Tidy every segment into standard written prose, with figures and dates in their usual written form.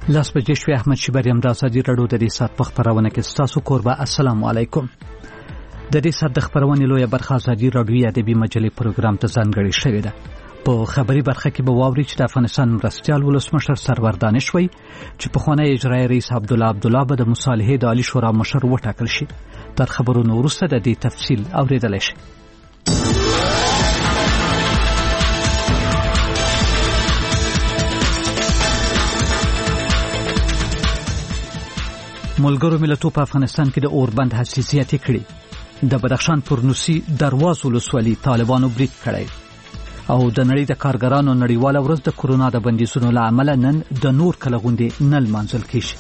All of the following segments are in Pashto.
لاس بجې شوې احمد شیبر یم د ازادي راډیو د دې سات په خبرونه کې ستاسو کوربه السلام علیکم. د دې سات د خبرونې لویه برخه ازادي راډیو ادبي مجلې پروګرام ته ځانګړې شوې ده. په خبري برخه کې به واوري چې د افغانستان مرستيال ولسمشر سرور دانش وایي چې پخوانی اجرایي رئیس عبدالله به د مصالحې د عالی شورا مشر وټاکل شي. تر خبرونو وروسته د دې تفصیل اوریدل شي. ملګرو ملتونو په افغانستان کې د اوربند حساسیت کړي. د بدخشان پرنوسی دروازو ولسوالي طالبانو برید کړی او د نړۍ د کارګرانو نړیواله ورځ د کورونا د بندیزونو له امله نن د نور کله غونډې نه لمانځل کیږي.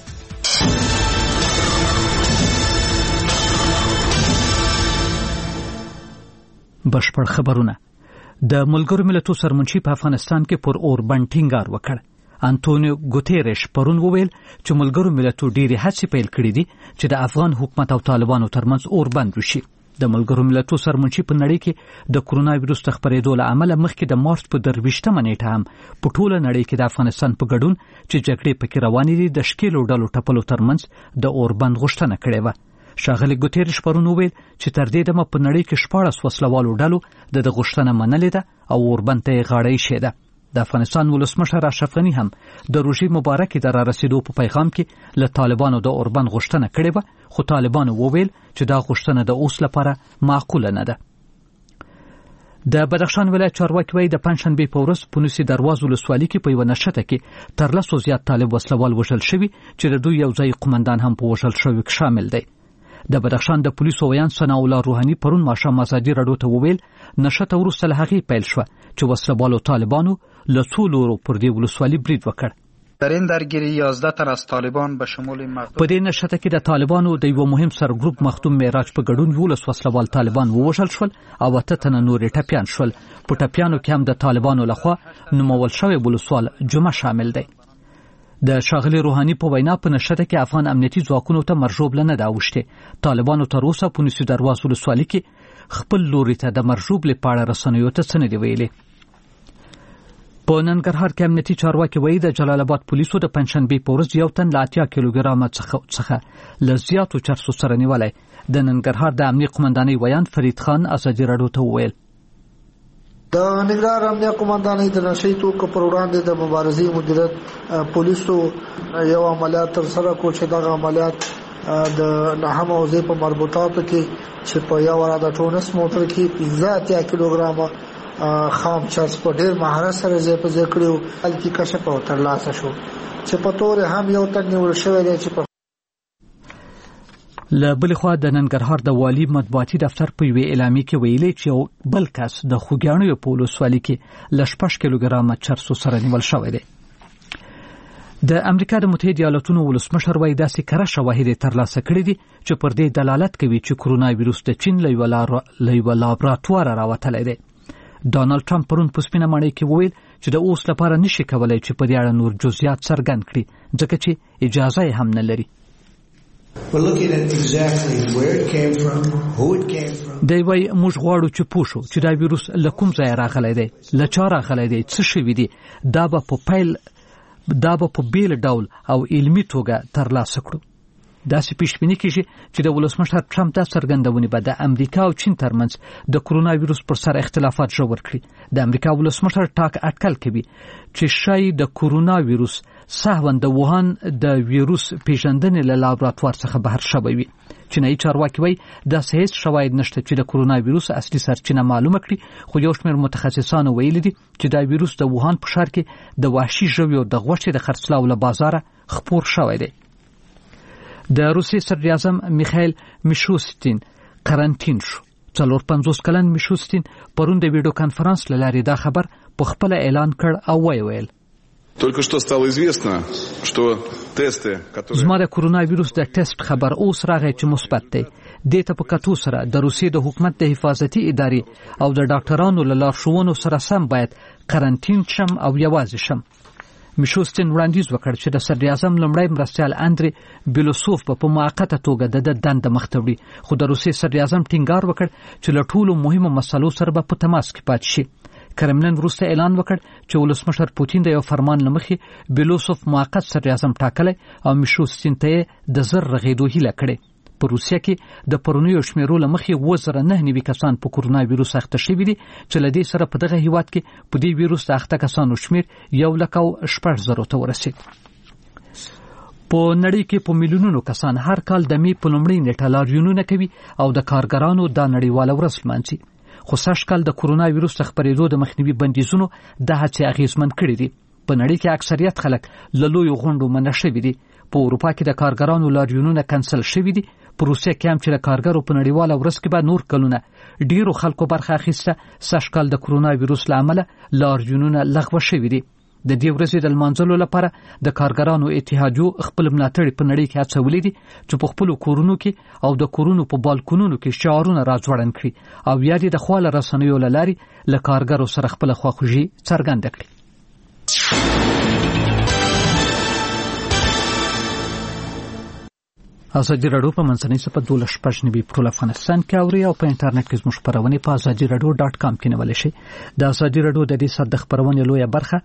بشپړ خبرونه. د ملګرو ملتونو سرمنشي په افغانستان کې پر اوربند ټینګار وکړ. انټونیو ګوتيريش پرون وویل چې ملګرو ملتونو ډېری هڅې پیل کړې دي چې د افغان حکومت او طالبانو ترمنځ اوربند وشي. د ملګرو ملتونو سرمنشي په نړۍ کې د کورونا وایروس د خپرېدو له امله مخکې د مارچ په 23مه نیټه هم په ټوله نړۍ کې د افغانستان په ګډون چې جګړې پکې روانې دي د شکیلو ډلو ټپلو ترمنځ د اوربند غوښتنه کړې و. ښاغلي ګوتيريش پرون وویل چې تر دې دمه په نړۍ کې 14 وسلوالو ډلو د غوښتنه منلې ده او اوربند ته غاړې شه ده. د افغانستان ولسمشر اشرف غنی هم د روژې مبارکې د رارسېدو په پیغام کې له طالبانو د اوربند غوښتنه کړې و، خو طالبانو وویل چې دا غوښتنه د اوس لپاره معقوله نه ده. د بدخشان ولایت چارواکي وایي د پنځشنبې په ورځ پونوسی دروازو ولسوالي کې په یوه نښته کې تر 100 زیات طالب وسلوال وژل شوي چې د دوی یو ځای قومندان هم په وژل شوي کې شامل دی. د بدخشان د پولیسو ویان ثناء الله روحاني پرون ماښام ازادي راډیو ته وویل نښته وروسته له هغې پیل شوه چې وسلوالو طالبانو له څو لورو پر دې ولسوالي برید وکړ. در این درگیری 11 تن از طالبان به شمول مخدوم په دې نښته کې د طالبانو د یو مهم سرګروپ مخدوم معراج په ګډون 11 وسلوال طالبان ووژل شول او 8 تن نور ټپیان شول. په ټپیانو کې هم د طالبانو لخوا نومول شوی ولسوال جمعه شامل دی. د ښاغلي روحاني په وینا په نښته کې افغان امنیتي ځواکونو ته مرجوب نه دا وشته. طالبانو تر اوسه په نسی دروازو ولسوالي کې خپل لوري ته د مرجوب لپاره رسنیو ته څه نه دی ویلي. په ننګرهار کې امنیتي چارواکي وایي د جلال آباد پولیسو د پنځشنبې په ورځ یو تن له 80 کیلوګرامه څخه له زیاتو چرسو سره نیولای. د ننګرهار د امنیه قومندانۍ ویان فرید خان ازادي راډیو ته وویل د ننګرهار امنیه قومندانۍ د نشي توکو پر وړاندې د مبارزې مدیریت پولیسو یو عملیات تر سره کو چې دا عملیات د نهم اوزې په مربوطاتو کې چې په یو راده ټونس موټر کې 15 کیلوګرامه خام چرس په ډېر مهارت سره زې په ذکرو الکی کشف او ترلاسه شو چې په تور هم یو تن نیول شوی دی چې په له بل خوا د ننګرهار د والی مطبوعاتي دفتر په وی اعلامیه کې ویلي چې یو بل کس د خوګیانو په ولسوالۍ کې ل 6 کیلوګرامه چرسو سره نیول شوی دی. د امریکا د متحده ایالاتونو ولسمشر وایي داسې کره شواهد ترلاسه کړي دي چې پر دې دلالت کوي چې کورونا وایروس د چین له یو لابراتوار راوتلی دی. ډانلډ ټرمپ پرون په سپینه ماڼۍ کې وویل چې د اوس لپاره نشي کولای چې په دې اړه نور جزئیات څرګند کړي ځکه چې اجازه یې هم نه لري. دی وایي موږ غواړو چې پوه شو چې دا ویروس له کوم ځای راغلی دی، له چا راغلی دی، څه شوي دي. دا به په بیل ډول او علمي توګه ترلاسه کړو. داسې پیشبیني کیږي چې د ولسمشر ټرمپ دا څرګندونې به د امریکا او چین ترمنځ د کورونا وایروس پر سر اختلافات ژور کړي. د امریکا ولسمشر ټاک اټکل کوي چې شاید د کورونا وایروس سهون د ووهان د وایروس پیژندنې له لابراتوار څخه بهر شوی وي. چینایي چارواکي وایي دا هیڅ شواهد نشته چې د کورونا وایروس اصلي سرچینه معلومه کړي، خو یو شمېر متخصصانو ویلي دي چې دا وایروس د ووهان په ښار کې د وحشي ژویو د غوښې د خرڅلاو له بازاره خپور شوی دی. د روسیې صدر اعظم میخائیل میشوستین قرنطین شو. 45 کلن میشوستین پرون د ویډیو کانفرنس له لارې دا خبر په خپل اعلان کړ او ویل Только что стало известно, что тесты, которые زما د کورونا وایروس د ټیسټ خبر اوس راغی چې مثبت دی. دې ته په کتو سره د روسیې د حکومت د حفاظتي ادارې او د ډاکټرانو له لارښوونو سره سم باید قرنطین شم او یوازې شم. میشوستین وړاندیز وکړ چې د صدر اعظم لومړی مرستیال اندری بیلوسوف په موقته توګه د دند مخته وړي، خو د روسیې صدر اعظم ټینګار وکړ چې له ټولو مهمو مسلو سره په تماس کې پاتې شي. کرملن وروسته اعلان وکړ چې ولسمشر پوتین د یو فرمان لمخې بیلوسوف موقت صدر اعظم ټاکلی او میشوستین ته د زر رغېدو هیله کړې. په روسیه کې د پرونیو شمیرو لمخې 9,990 کسان په کورونا ویروس اخته شوي دي چې له دې سره په دغه هیواد کې په دې ویروس اخته کسانو شمیر 1,06,000 ته ورسید. په نړۍ کې په میلیونونو کسان هر کال د می په لومړۍ نیټه لاریونونه کوي او د کارګرانو د نړیواله ورځ لمانځي. خو سږ کال د کورونا ویروس خپرېدو د مخنیوي بندیزونو د هڅې اغېزمن کړي دي. په نړۍ کې اکثریت خلک له لویو غونډو منع شوي دي. په اروپا کې د کارګرانو لاریونونه کنسل شوي دي. په روسیه کې هم چې د کارګرو په نړیواله ورځ کې به نور کلونه ډیرو خلکو برخه اخیسته، سږ کال د کورونا ویروس له امله لاریونونه لغوه شوي دي. د دې ورځې د لمانځلو لپاره د کارګرانو اتحادیو خپل ملاتړي په نړۍ کې هڅولي دي چې په خپلو کورونو کې او د کورونو په بالکونونو کې شعارونه راځوړند کړي او یا د خواله رسنیو له لارې له کارګرو سره خپل خواخوږي څرګنده کړي. ازادي راډیو په منځنۍ صفحه 12 په افغانستان کې اوري او په انټرنیټ کې زموږ خبرونه په azadiradio.com کې نیول شي. د ازادي راډیو د دې صد خبرونه لویه برخه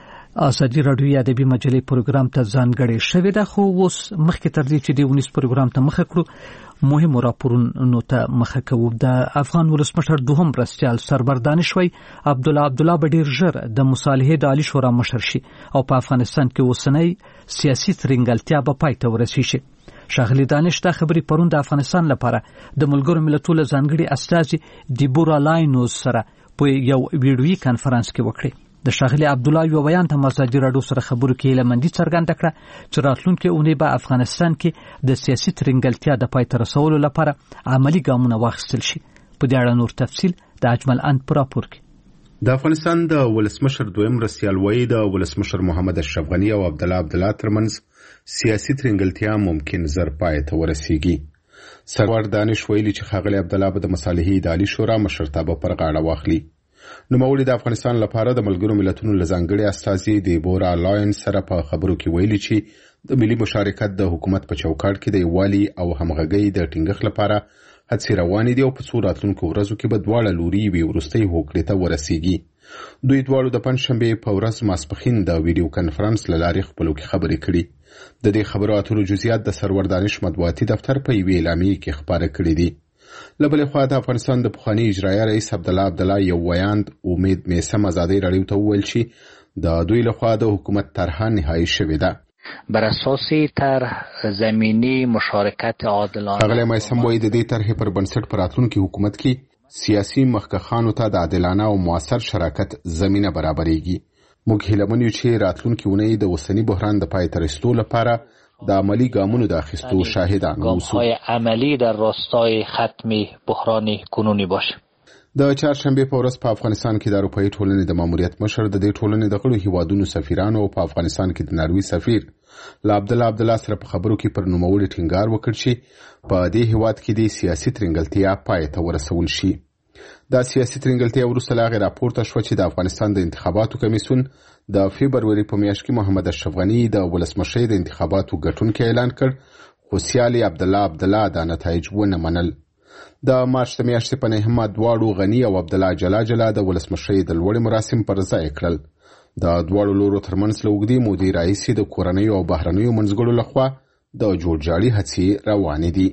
ازادي راډیو ادبي مجلې پروګرام ته ځانګړې شوې ده. خو اوس مخکې تر دې چې د ونیس پروګرام ته مخه کړو مهم راپورونو ته مخه کوو. د افغان ولسمشر دوهم مرستیال سرور دانشوي عبدالله به ډیر ژر د مصالحې د عالی شورا مشر شي او په افغانستان کې اوسنۍ سیاسي ترنګلتیا به پای ته ورسیږي. شاغلی دانش دا خبري پرون د افغانستان لپاره د ملګرو ملتونو ځانګړي استازي دیبورا لاینوز سره په یو ویډیویي کانفرنس کې وکړي. د شاغلی عبدالله یو بیان ته ازادي راډیو سره خبرو کې لمندي څرګنده کړه چې راتلونکي اونۍ به افغانستان کې د سیاسي ترنګلتیا د پای ته رسولو لپاره عملی ګامونه واخیستل شي. په دې اړه نور تفصیل د اجمل اند پر راپور کې. د افغانستان د ولسمشر دویم مرستیال وایي د ولسمشر محمد اشرف غنی او عبدالله ترمنځ سیاسي ترنګلتیا ممکن زر پای ته ورسیږي. سرور دانش ویلي چې ښاغلی عبدالله به د مصالحې اداري شورا مشرتابه پر غاړه واخلي. نوموړي د افغانستان لپاره د ملګرو ملتونو له ځانګړي استازي دیبورا لاین سره په خبرو کې ویلي چې د ملي مشارکت د حکومت په چوکاټ کې د یووالي او همغږۍ د ټینګښت لپاره هڅې روانې دي او په څو راتلونکو ورځو کې به دواړه لوري یوې وروستۍ هوکړې ته ورسیږي. دوی دواړو د پنجشنبې په ورځ ماسپښین د ویډیو کنفرانس له لارې خپلو کې خبرې کړي. د دې خبرو اترو جزئیات د سرور دانش مطبوعاتي دفتر په یوې اعلامیې کې خپاره کړي دي. له بلې خوا د افغانستان د پخواني اجرایه رئیس عبدالله یو ویاند امید میسم ازادي راډیو ته وویل چې د دوی لخوا د حکومت طرحه نهایی شوې ده. بر اساس طرح زمینی مشارکت عادلانه. اغلی میسم وایي د دې طرحې پر بنسټ په راتلونکي حکومت کې سیاسي مخکښانو ته د عادلانه او موثر شراکت زمینه برابرېږي. موږ هیله یو چې راتلونکي اونۍ د اوسني بحران د پای ته رسیدو لپاره د عملی ګامونو د اخیستو شاهدان اوسو. ګام‌های عملی در راستای ختم بحران کنونی باشه. د چهارشنبه په ورځ په افغانستان کې د اروپایي ټولنې د ماموریت مشر د دې ټولنې د غړو هیوادونو سفیرانو او په افغانستان کې د نروي سفیر له عبدالله سره په خبرو کې پر نوموړي ټینګار وکړ چې په دې هیواد کې د سیاسي ترنګلتیا پای ته ورسول شي. دا سیاسي ترنګلتیا وروسته له هغې راپورته شوه چې د افغانستان د انتخاباتو کمیسیون د فبروري په میاشت کې محمد اشرف غنی د ولسمشۍ د انتخاباتو ګټونکی اعلان کړ، خو سیالي عبدالله دا نتایج ونه منل. د مارچ د میاشتې په نهمه دواړو غنی او عبدالله جلا د ولسمشۍ د لوړې مراسم پر ځای کړل. د دواړو لورو ترمنځ له اوږدې مودې راهیسې د کورنیو او بهرنیو منځګړو لخوا د جوړجاړي هڅې روانې دي.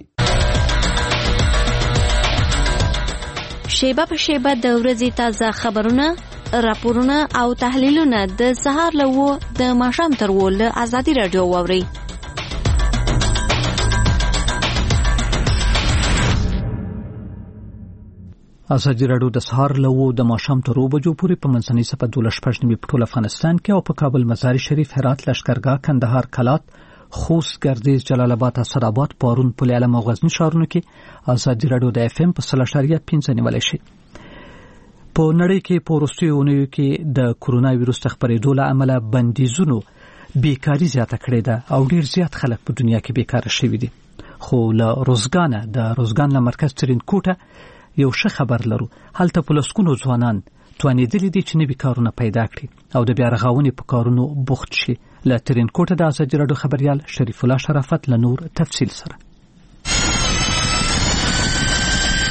شیبه په شیبه د ورځې تازه خبرونه، راپورونه او تحلیلونه د سهار له 9 د ماښام تر 10 له ازادي راډیو واورئ. ازادي راډیو د سهار له 9 د ماښام تر 10 بجو پورې په منځنۍ صفحه 12 په ټول افغانستان کې او په کابل، مزار شریف، هرات، لشکرګاه، کندهار، کلات، خوست، ګردیز، جلال آباد، اسداباد، پارون، پل علم او غزنی ښارونو کې ازادي راډیو د FM په 0.5 نیولای شي. په نړۍ کې په وروستیو اونیو کې د کورونا ویروس خپرېدو له امله بندیزونو بیکاری زیاته کړې ده او ډیر زیات خلک په دنیا کې بیکاره شوي دي. خو له روزګان له مرکز ترینکوټه یو ښه خبر لرو. هلته په لسګونو ځوانان توانېدلي دي چې نوي کارونه پیدا کړي او د بیا رغونې په کارونو بوخت شي. له ترینکوټه د ازادي راډیو خبریال شریف الله شرافت له نور تفصیل سره.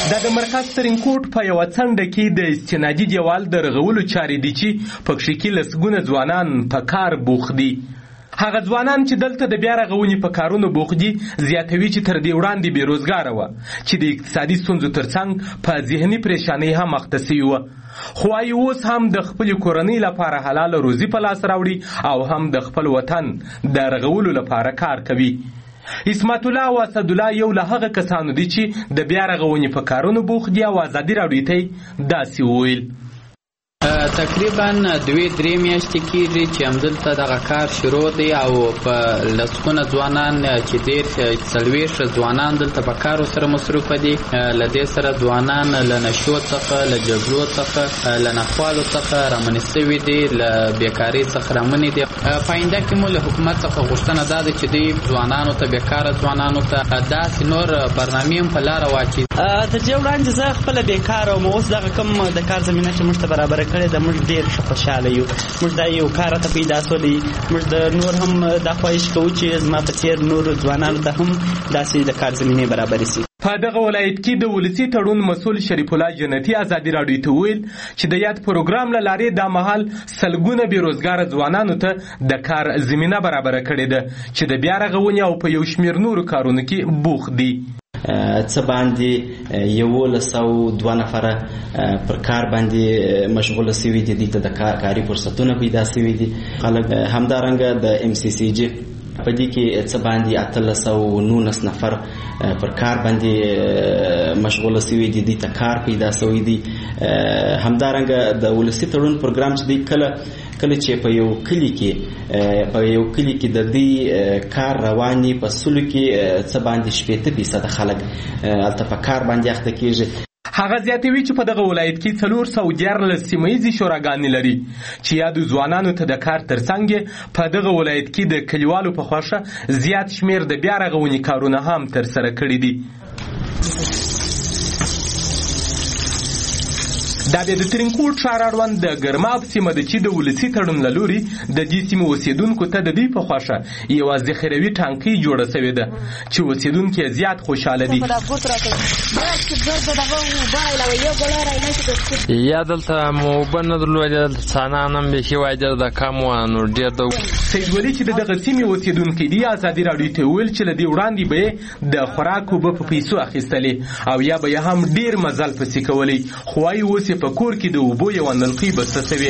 د مرکز ترینکوټ په یوه څنډه کې د استنادي دیوال د رغولو چارې دي چې پکښې کې لسګونه ځوانان په کار بوخت دي. هغه ځوانان چې دلته د بیا رغونې په کارونو بوخت دي زیاتوي چې تر دې وړاندې بېروزګاره وه چې د اقتصادي ستونزو ترڅنګ په ذهني پریشانۍ هم اخته سوي وه، خو وايي اوس هم د خپلې کورنۍ لپاره حلاله روزي په لاس راوړي او هم د خپل وطن د رغولو لپاره کار کوي. اسمت الله او اسدالله یو له هغه کسانو دي چې د بیا رغونې په کارونو بوخت دي او ازادي راډیو ته داسې وویل: تقریبا 2-3 میاشتې کېږي چې همدلته دغه کار شروع دی او په لسګونه ځوانان چې ډېر 40 ځوانان دلته په کار سره مصروفه دي. له دې سره ځوانان له نشو څخه، له جګړو څخه، له ناخوالو څخه رامنې سوي دي، له بیکارۍ څخه رامنې دي. په آینده کې مو له حکومت څخه غوښتنه دا ده چې دوی ځوانانو ته، بیکاره ځوانانو ته داسې نور برنامې هم په لاره واچوي. تر دې وړاندې زه خپله بیکاره وم، اوس دغه کوم د کار زمینه چې موږ ته برابره کړې ده، موږ ډېر ښه خوشحاله یو. موږ دا یو کار راته پیدا سولی، موږ د نور هم دا خواهش کوو چې زما په څېر نورو ځوانانو ته هم داسې د کار زمینې برابرې شي. په دغه ولایت کې د ولسي تړون مسؤل شریف الله جنتي ازادي راډیو ته ویل چې د یاد پروګرام له لارې دا مهال سلګونه بېروزګاره ځوانانو ته د کار زمینه برابره کړې ده چې د بیا رغونې او په یو شمېر نورو کارونو کې بوخت دي. څه باندې 102 نفره پر کار باندې مشغوله سوي دي، دې ته د کاري فرصتونه پیدا سوي دي. خلک همدارنګه د MCCG په دې کې څه باندې 819 نفر پر کار باندې مشغوله سوي دي، دې ته کار پیدا سوي دي. همدارنګه د ولسي تړون پروګرام چې دی کله چې په یو کلی کې د دې کار رواني په سلو کې څه باندې 80% خلک هلته په کار باندې اخته کېږي. هغه زیاتوي چې په دغه ولایت کې 414 سیمه ییزې شوراګانې لري چې یادو ځوانانو ته د کار ترڅنګ په دغه ولایت کې د کلیوالو په خوښه زیات شمېر د بیا رغونې کارونه هم ترسره کړي دي. دا بیا د ترینکوټ ښار اړوند د ګرماب سیمه ده چې د ولسي تړون له لوري د دې سیمې اوسېدونکو ته د دوی په خوښه یوه ذخیروي ټانکۍ جوړه سوې ده چې اوسېدونکي یې زیات خوشحاله دي. یا دلته مو اوبه نه درلودې، دلته څانان هم بیخي وای ډېر د کم وه، نو ډېر د سید ولي چې د دغه سیمې اوسېدونکی دي ازادي راډیو ته وویل چې له دې وړاندې به یې د خوراک اوبه په پیسو اخیستلې او یا به یې هم ډېر مزل پسې کولی، خو وایي اوس په کور کې د اوبو یوه نلکۍ بسته سوې.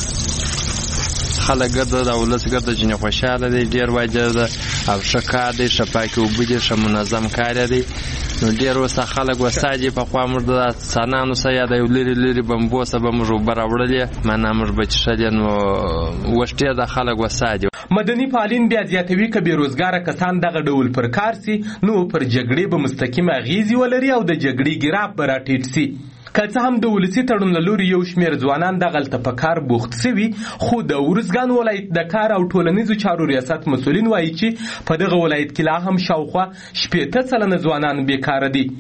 خلک ګرده د ولس ګرده ځینې خوشحاله دی، ډېر وایي ډېر ده او ښه کار دی، ښه پاکې اوبه دي، ښه منظم کار دی. نو ډېر اوس خلک وستا دي پخوا موږ د څانانو سه یا د یو لرې بمبو سه به موږ اوبه راوړلې، معنا موږ به څښلې، نو اوس ډېر د خلک وستا دي. مدني فعالین بیا زیاتوي که بېروزګاره کسان دغه ډول پر کار سي نو پر جګړې به مستقیمه اغېزې ولري او د جګړې ګراف به راټیټ سي. که څه هم د ولسي تړون له لوري یو شمېر ځوانان دغلته په کار بوخت سوي، خو د ارزګان ولایت د کار او ټولنیزو چارو ریاست مسؤلین وایي چې په دغه ولایت کې لا هم شاوخوا 80% ځوانان بیکاره دي.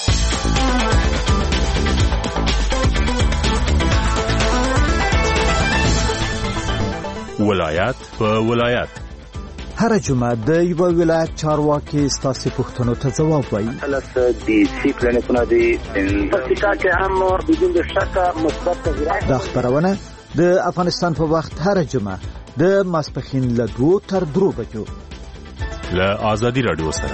ولایت په ولایت هر جمعه د یو ولایت چارواکي ستاسو پوښتنو ته ځواب وایي. دا خبرونه د افغانستان په وخت هر جمعه د ماسپښین له 2 تر 3 بجو له ازادي رادیو سره.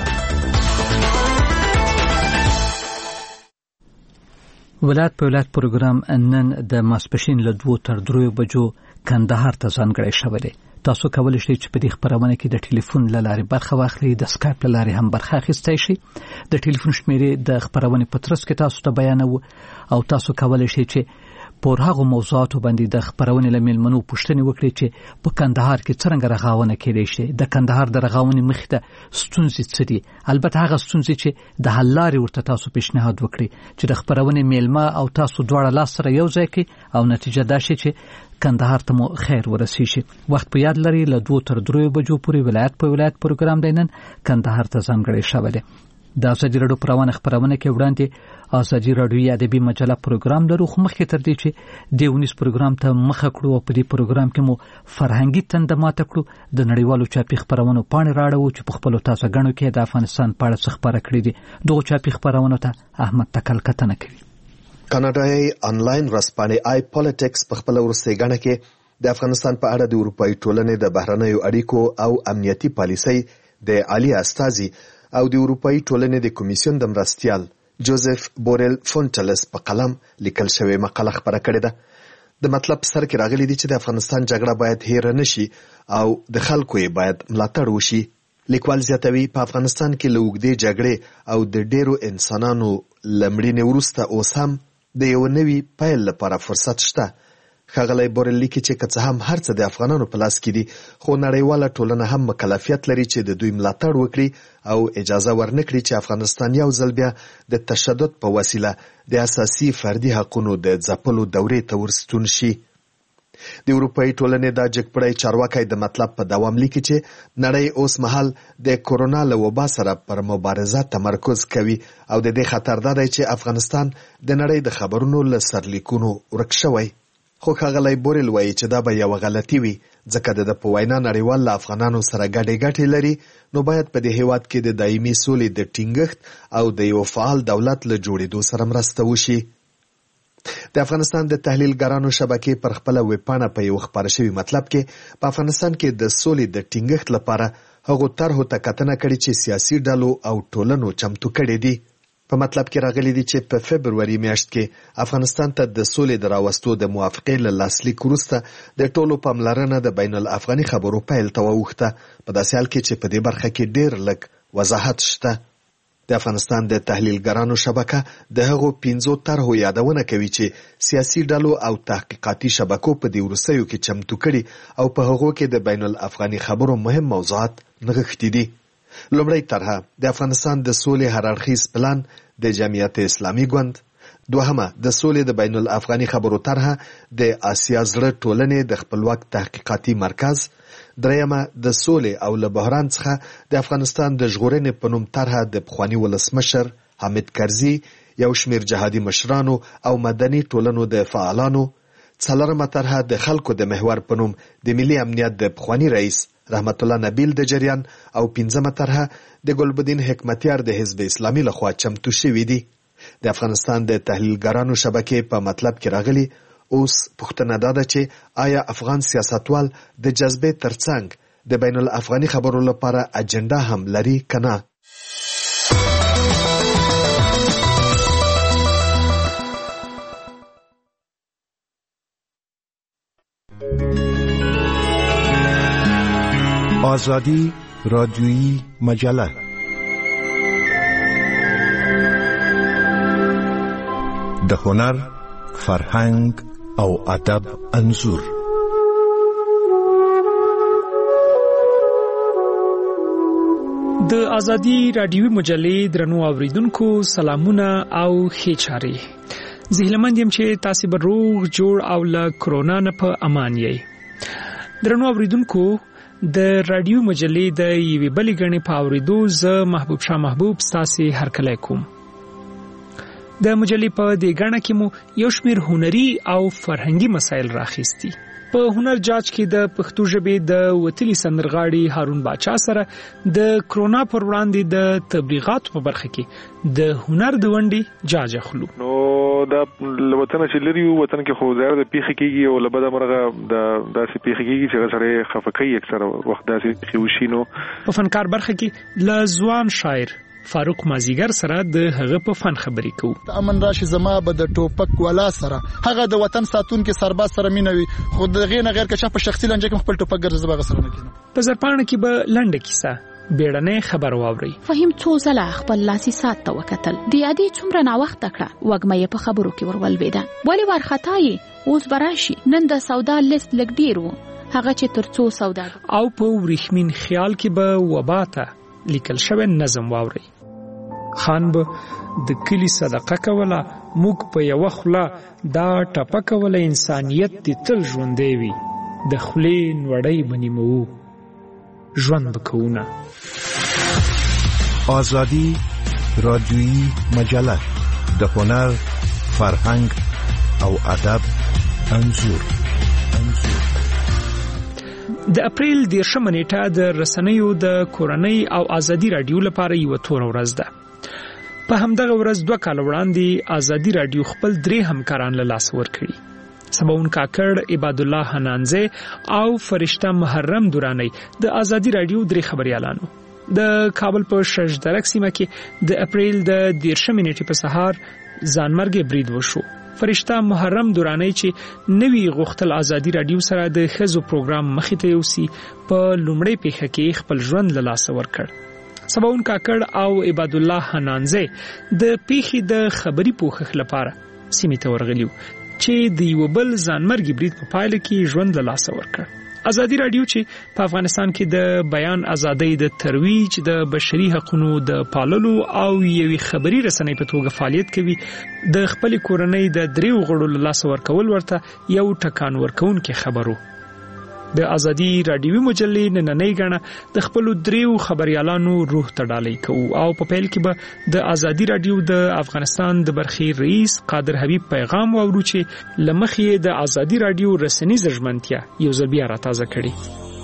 ولایت په ولایت پروګرام نن د ماسپښین له 2 تر 3 بجو کندهار ته ځانګړی شوی دی. تاسو کولی شئ چې په دې خبرونه کې د ټلیفون له لارې برخه واخلئ، د سکایپ له لارې هم برخه اخیستی شئ. د ټلیفون شمیرې د خبرونې په ترڅ کې تاسو ته بیانوو او تاسو کولی شئ چې پر هغو موضوعاتو باندې د خبرونې له میلمنو پوښتنې وکړئ چې په کندهار کې څرنګه رغاونه کېدی شي، د کندهار د رغاونې مخې ته ستونزې څه دي، البته هغه ستونزې چې د حل لارې ورته تاسو پیشنهاد وکړئ چې د خبرونې میلمه او تاسو دواړه لاس سره یو ځای کړئ او نتیجه دا شي چې کندهار ته مو خیر ورسیږي. وخت په یاد لري له 2 تر 3 بجو پورې ولایت په ولایت پروګرام دی نن کندهار ته ځانګړی شوی دی. د ازادي راډیو پروانه خبرونه کې وړاندې ازادي راډیو ادبي مجله پروګرام لرو، خو مخکې تر دې چې د 19 پروګرام ته مخه کړو او په دې پروګرام کې مو فرهنګي تنده ماته کړو د نړیوالو چاپي خبرونو پاڼې راړو چې په خپل تاسو غنو کې د افغانستان په اړه څه خبره کړې دي. دغه چاپي خبرونو ته احمد تکل کتنه کوي. کاناډایي انلاین رسپانې آی پالیټکس په خپل ورسته غنه کې د افغانستان په اړه د اروپאי ټولنې د بهرنیو اړیکو او امنیتي پالیسۍ د عالی استازي او د اروپאי ټولنې د کمیسیون د مرستیال جوزف بورل فونټلس په قلم لیکل شوی مقاله خبره کړې ده. د مطلب سر کې راغلي دي چې د افغانستان جګړه باید هېره نشي او د خلکو یې باید ملاتړ وشي. لیکوال زیاتوي په افغانستان کې له اوږدې جګړې او د ډېرو انسانانو له مړینې وروسته اوس هم د یو نوي پیل لپاره فرصت شته. ښاغلی بورل لیکي چې که څه هم هر څه د افغانانو په لاس کې دي، خو نړیواله ټولنه هم مکلفیت لري چې د دوی ملاتړ وکړي او اجازه ورنکړي چې افغانستان یو ځل بیا د تشدد په وسیله د اساسي فردي حقوقو د ځپلو دورې ته ورستون شي. د اروپאי ټولنې د جګپړی چارواکي د مطلب په دوام لیکي چې نړۍ اوس مهال د کورونا له وبا سره پر مبارزه تمرکز کوي او د دې خطر دی چې افغانستان د نړۍ د خبرونو له سرلیکونو ورک شوی. خو ښاغلی بورل وایي چې دا به یوه غلطي وي، ځکه د په وینا نړیوال له افغانانو سره ګټې لري، نو باید په دې هیواد کې د دایمي سولې د ټینګښت او د یو فعال دولت له جوړېدو سره مرسته وشي. د افغانستان د تحلیلګرانو شبکې پر خپل ویبپاڼه په یو خبر شوی مطلب کې په افغانستان کې د سولې د ټینګښت لپاره هغو طرحو ته کتنه کړې چې سیاسي ډلو او ټولنو چمتو کړې دي. په مطلب کې راغلي دي چې په فبروري میاشت کې افغانستان ته د سولې د راوستو د موافقې له لاسلیک وروسته د ټولو پاملرنه د بین الافغاني خبرو پیل ته واوښته، په داسې حال کې چې په دې برخه کې ډېر لږ وضاحت شته. د افغانستان د تحلیلګرانو شبکه د هغو 5 طرحو یادونه کوي چې سیاسي ډلو او تحقیقاتي شبکو په دې وروستیو کې چمتو کړي او په هغو کې د بین الافغاني خبرو مهم موضوعات نغښتي دي. لومړی طرحه د افغانستان د سولې هررخیز پلان د جمعیت اسلامي ګوند، دوهمه د سولې د بین الافغاني خبرو طرحه د آسیا زړه ټولنې د خپلواک تحقیقاتي مرکز، دریمه د سولې او له بحران څخه د افغانستان د ژغورنې په نوم طرحه د پخواني ولسمشر حامد کرزي، یو شمېر جهادي مشرانو او مدني ټولنو د فعالانو، څلورمه طرحه د خلکو د محور په نوم د ملي امنیت د پخواني رئیس رحمت الله نبیل د جریان، او پنځمه طرحه د ګلبدین حکمتیار د حزب اسلامي لخوا چمتو شوې دي. د افغانستان د تحلیلګرانو شبکې په مطلب کې راغلي اوس پوښتنه ده چې آیا افغان سیاستوال د جذبې ترڅنګ د بین الافغاني خبرو لپاره اجنډا هم لري کنه؟ آزادی رادیویی مجله د هنر، فرهنګ او ادب انځور. د آزادی رادیویی مجلې درنو اوریدونکو سلامونه او ښې چارې. زه هیلهمند یم چې تاسو به روغ جوړ او له کرونا نه په امان یې. درنو اوریدونکو، د رادیو مجلې د یوې بلې غړي په اوریدو زه محبوب شاه محبوب تاسو هرکلی کوم. د مجلې په دې غړي کې مو یو شمېر هنري او فرهنګي مسایل راخېستي. په هنر جاج کې د پښتو ژبې د وتلي سندرغاړي هارون باچا سره د کرونا پر وړاندې د تبلیغات په برخه کې د هنر د ونډې جاج اخلو. نو دا وطن چې لري وطن کې خو زیات د پیخي کېږي او لبدا مرغه د داسې پیخي کېږي چې سره خفقي اکثر وخت داسې خوشینو. په فنکار برخه کې لزوان شاعر فاروق مازیګر سره د هغه په فن خبرې کوو. امن راشي زما به د ټوپک ولا سره هغه د وطن ساتون کې سرباز سره مينوي، خو دغه نه غیر کچا په شخصي لنجه کې خپل ټوپک ګرځي به سره نه کینو. په زرپانه کې به لنډه کیسه بیړنۍ خبر واوري. فهم څو ځله خپل لاسي سات ته وکتل، د یادې څومره نا وخت کړه وګمې په خبرو کې ورولويده. ولی ورختای اوس براشي نن د سودا لیست لګ ډیرو هغه چې ترڅو سودا او په ورېخمین خیال کې به وباته لیکل شوی نظم واوري. خان به د کلی صدقه کوله، موږ په یو خله دا ټپه کوله، انسانیت دې تل ژوندی وي، د خولې نوړی بنیمو ژوند بکونه. آزادی رادیویی مجله د هنر، فرهنګ او ادب انځور. د اپریل 10 نیټه د رسنیو د کورنۍ او ازادي رادیو لپاره یو تور ورځ ده. په همدغه ورځ 2 کال وړاندې ازادي رادیو خپل 3 همکاران له لاس ورکړي. سباون کاکړ، عباد الله حنانزه او فرشته محرم دورانی د ازادي رادیو 3 خبريالانو د کابل په شجدرک سیمه کې د اپریل د 10 نیټې په سهار ځانمرګ برید وشو. فرشته محرم دورانی چې نوی غوښتل ازادي رادیو سره د خزو پروګرام مخې ته یوسي په لومړی پیښه کې خپل ژوند له لاس ورکړ. سباون کاکړ او عباد الله حنانزه د پیښې د خبري پوښښ لپاره سیمه ته ورغلیو چې د یو بل ځانمرګ برید په پایله کې ژوند له لاس ورکړ. ازادي رادیو چې په افغانستان کې د بیان ازادۍ د ترویج، د بشري حقوقو د پاللو او یوې خبري رسنۍ په توګه فعالیت کوي، د خپل کورنۍ د 3 غړو له لاس ورکول ورته یو ټکان ورکونکي خبرو. د ازادي رادیوي مجلې نننۍ غاڼه د خپل 3 خبريالانو روح ته ډالۍ کوي او په پیل کې به د ازادي رادیو د افغانستان د برخې رئیس قادر حبیب پیغام واورو چې لمخې د ازادي رادیو رسنۍ ځژمنتیا یو ځل بیا را تازه کړي.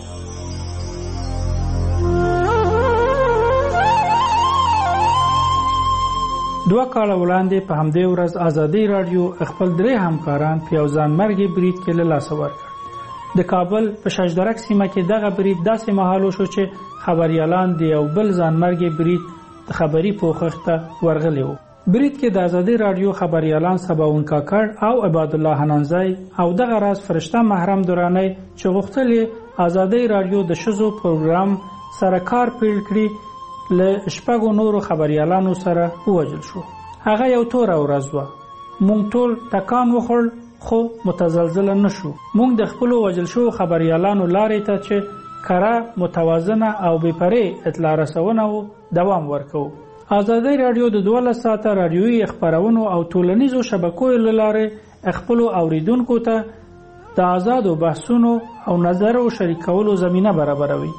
2 کال وړاندې په همدې ورځ ازادي رادیو خپل 3 همکاران په یو ځانمرګي برید کې له لاس ورکړ. د کابل په شجدرک سیمه کې دغه برید داسې مهالو شو چې خبريالان د یو بل ځانمرګي برید خبري پوښښ ته ورغلي وو. برید کې د ازادي رادیو خبريالان سباون کاکړ او عباد الله حنانزه او دغه راز فرشته محرم دورانی چې غوښتل ازادي رادیو د شذو پروګرام سره کار پیل کړي له شپږو نورو خبريالانو سره ووجل شو. هغه یو تور ورځ و. مونږ ټول ټکان وخوړ خو متزلزل نشو. مونږ د خپل وجل شو خبريالانو لارې ته چې کره متوازنه او بې پرې اطلاع رسونه دوام ورکو. ازادي رادیو د 12 ساعته رادیوي خبرونو او ټولنیزو شبکو لاره خپل اوریدونکو ته د آزادو بحثونو او نظرو شریکولو زمينه برابروي.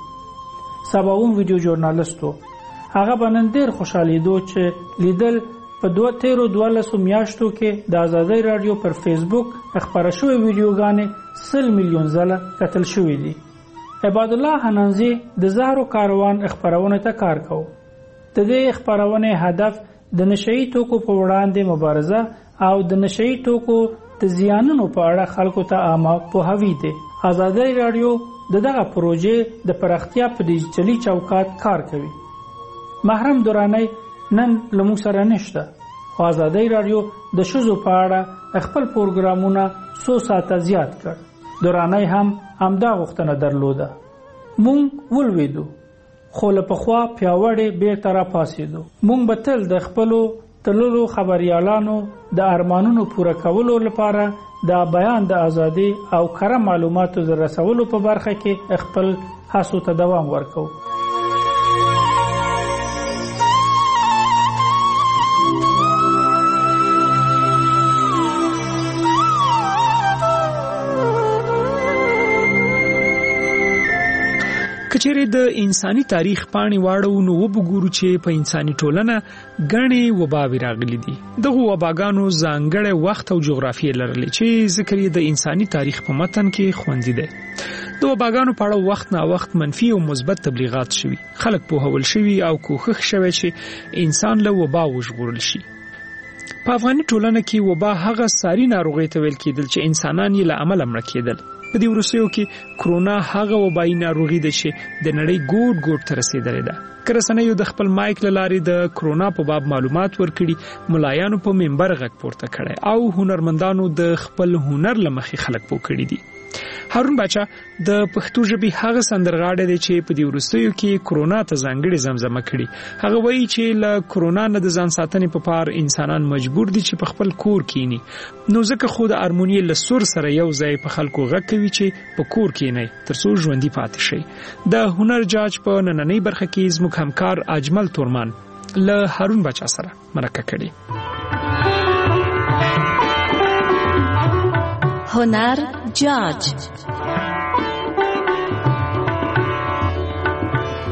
سباون ویډیو ژورنالیستو هغه باندې ډېر خوشاله دي چې لیدل په 12 میاشتو کې د ازادي رادیو پر فیسبوک خبره شوې ویډیوګانې 100 میلیون ځله کتل شوې دي. عباد الله حنانزه د زهرو کاروان خبرونه ته کار کوي. د دې خبرونه هدف د نشئی توکو په وړاندې مبارزه او د نشئی توکو د زیانونو په اړه خلکو ته عامه پوهاوی دي. ازادي رادیو دغه پروژې د پراختیا په ډیجیټلي چوکاټ کار کوي. محرم دورانی نن لمو سره نشته. ازادي رادیو د شذو په اړه خپل پروګرامونه 100 ساعته زیات کړ. دورانی هم همدا غوښتنه درلوده. مونږ ولویدو خو له پخوا پیاوړې بیرته را پاسېدو. مونږ به تل د خپلو تللو خبريالانو د ارمانونو پوره کولو لپاره د بیان د ازادي او کره معلوماتو رسولو په برخه کې خپل هڅو ته دوام ورکوو. کچېرې د انساني تاریخ پاڼې واړو نو وګورو چې په انساني ټولنه غني وباوی راغلي دي. دغه وباګانو ځانګړی وخت او جغرافیه لرلې چې ذکر یې د انساني تاریخ په متن کې خوندي دي. د وباګانو په اړه وخت نا وخت منفي او مثبت تبلیغات شوي. خلک په هول شوي او کوښښ شوي چې انسان له وبا وژغورل شي. په افغاني ټولنه کې وبا هغه ساري ناروغي ته ویل کېدل چې انسانان یې له عمله مړ کېدل. په دې وروستیو کې کرونا هغه وبایي ناروغي ده چې د نړۍ ګوټ ته رسیدلې ده. کرسنیو د خپل مایک لاري د کرونا په باب معلومات ورکړي، ملایانو په منبر غږ پورته کړي او هنرمندانو د خپل هنر لمخې خلک پوکړي دي. هارون بچا د پښتو ژبې هغه سندرغاړی دی چې په دې وروستیو کې کرونا ته ځانګړي زمزمه کړي. هغه وایي چې له کرونا نه د ځان ساتنې په پار انسانان مجبور دي چې په خپل کور کېني. نو ځکه خو د هارمونی له سور سره یو ځای په خلکو غږ کوي چې په کور کېنئ ترڅو ژوندۍ پاتې شئ. د هنر جاج په نننۍ برخه کې زموږ همکار اجمل تورمان له هارون بچا سره مرکه کړي. هنر جاج.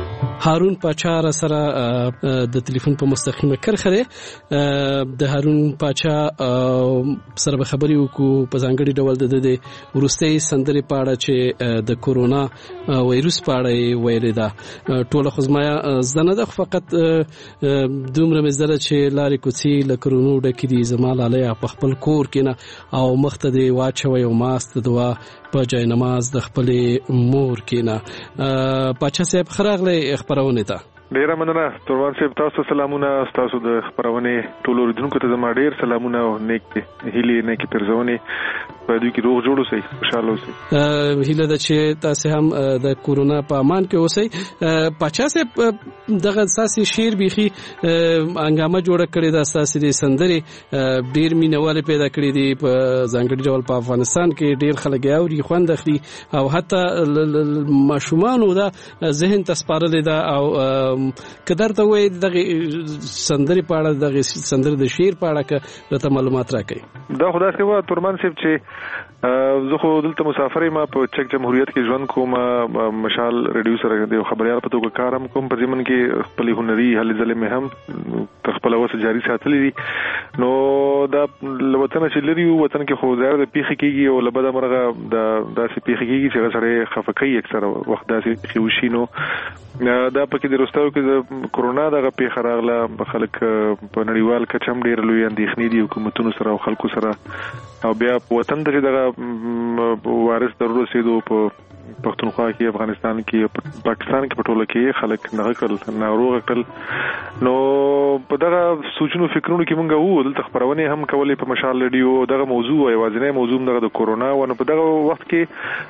هارون پاچا را سره د ټلیفون په مستقیمه کرخره د هارون پاچا سره به خبري وکړو په ځانګړي ډول د ورستۍ سندري پاړه چې د کورونا وایروس پاړه ویل دا ټوله خزمایا زنه د فقط دومره مزره چې لارې کوڅې له کورونو ډکې دي زمال علی په خپل کور کې نه او مخته دی واچوي او ماست دوا په جای نماز د خپل مور کې نه پاچا صاحب خراغله خبرونه تا ډیره مننه تورمان صاحب تاسو سلامونه تاسو د خبرونه ټول اوریدونکو ته زما ډیر سلامونه او نیک هیله نیک پرځونه په دې کې روغ جوړ اوسئ خوشاله اوسئ هیله ده چې تاسو هم د کورونا په امان کې اوسئ پاچا صاحب دغه اساسي شیر بيخي انګامه جوړه کړې ده اساسي دي سندري ډیر مینواله پیدا کړې دي په ځانګړي ډول په افغانستان کې ډیر خلک یاوري خوند اخلي او حتی ماشومان دا ذهن تسپارل ده او کدر ته وې دغه سندري پاړه دغه سندري د شیر پاړه کې د معلومات راکړي دا خدای ته و تورمان صاحب چې زه خو دلته مسافر ما په چک جمهوریت کې ژوند کوم مشال ریډیو سره د خبريال په توګه کارم کوم په ځمن کې خپل هنري هلې ځلې مې هم خپل وسه جاری ساتلې دي نو دا وطن چې لري وطن کې خو زیات د پیخي کېږي او لبدا مرغه د داسې پیخي کېږي چې سره خفقي اکثر وخت داسې خوشینو دا پکې د روستاو کې د کورونا دغه پیخه راغله خلک په نړیوال کچم ډیر لوی اندېښنې دي حکومتونو سره او خلکو سره او بیا وطن ته دغه وارث ضرورت سیدو په پښتونخوا کې افغانستان کې پاکستان کې په ټوله کې خلک نغکل ناروغ کړل نو په دغه سوچونو فکرونو کې مونږ وو دلته خبرونه هم کولې په مشال ریډیو دغه موضوع ایوازنه موضوع دغه د کورونا ونه په دغه وخت کې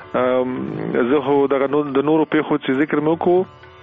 زه هو دغه د نورو په خو څه ذکر مې وکړو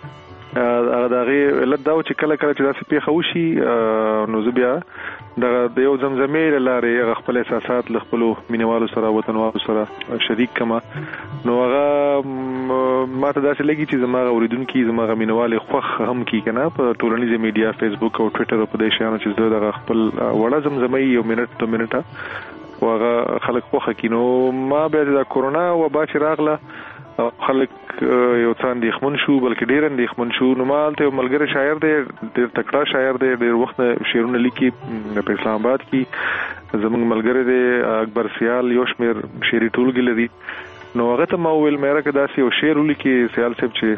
دغه علت دا چې کله کله چې داسې پیښه وشي نو زه بیا دغه د یو زمزمې لارې خپل احساسات له خپل مینوالو سره وطنوالو سره شریک کما نو هغه ماته داسې لګي چې زموږ اوریدونکو زموږ مینوالې خوخ هم کی کنه په ټولنیزه میډیا فیسبوک او ټوئیټر په دې شانو چې دغه خپل وړه زمزمې یو منټ ته منټه واغه خلک خوخه کینو ما به د کورونا وبا چې راغله خلک یو څان اندېښمن شو بلکې ډېر اندېښمن شو نو مالته ملګری شاعر دی ډېر تکړه شاعر دی ډېر وخت شعرونه لیکي په اسلام آباد کې زموږ ملګری دی اکبر سیال یو شمیر شعري ټولګي لري نو هغه ته ما ویل مېره کې داسې یو شعر ولیکي سیال صاحب چې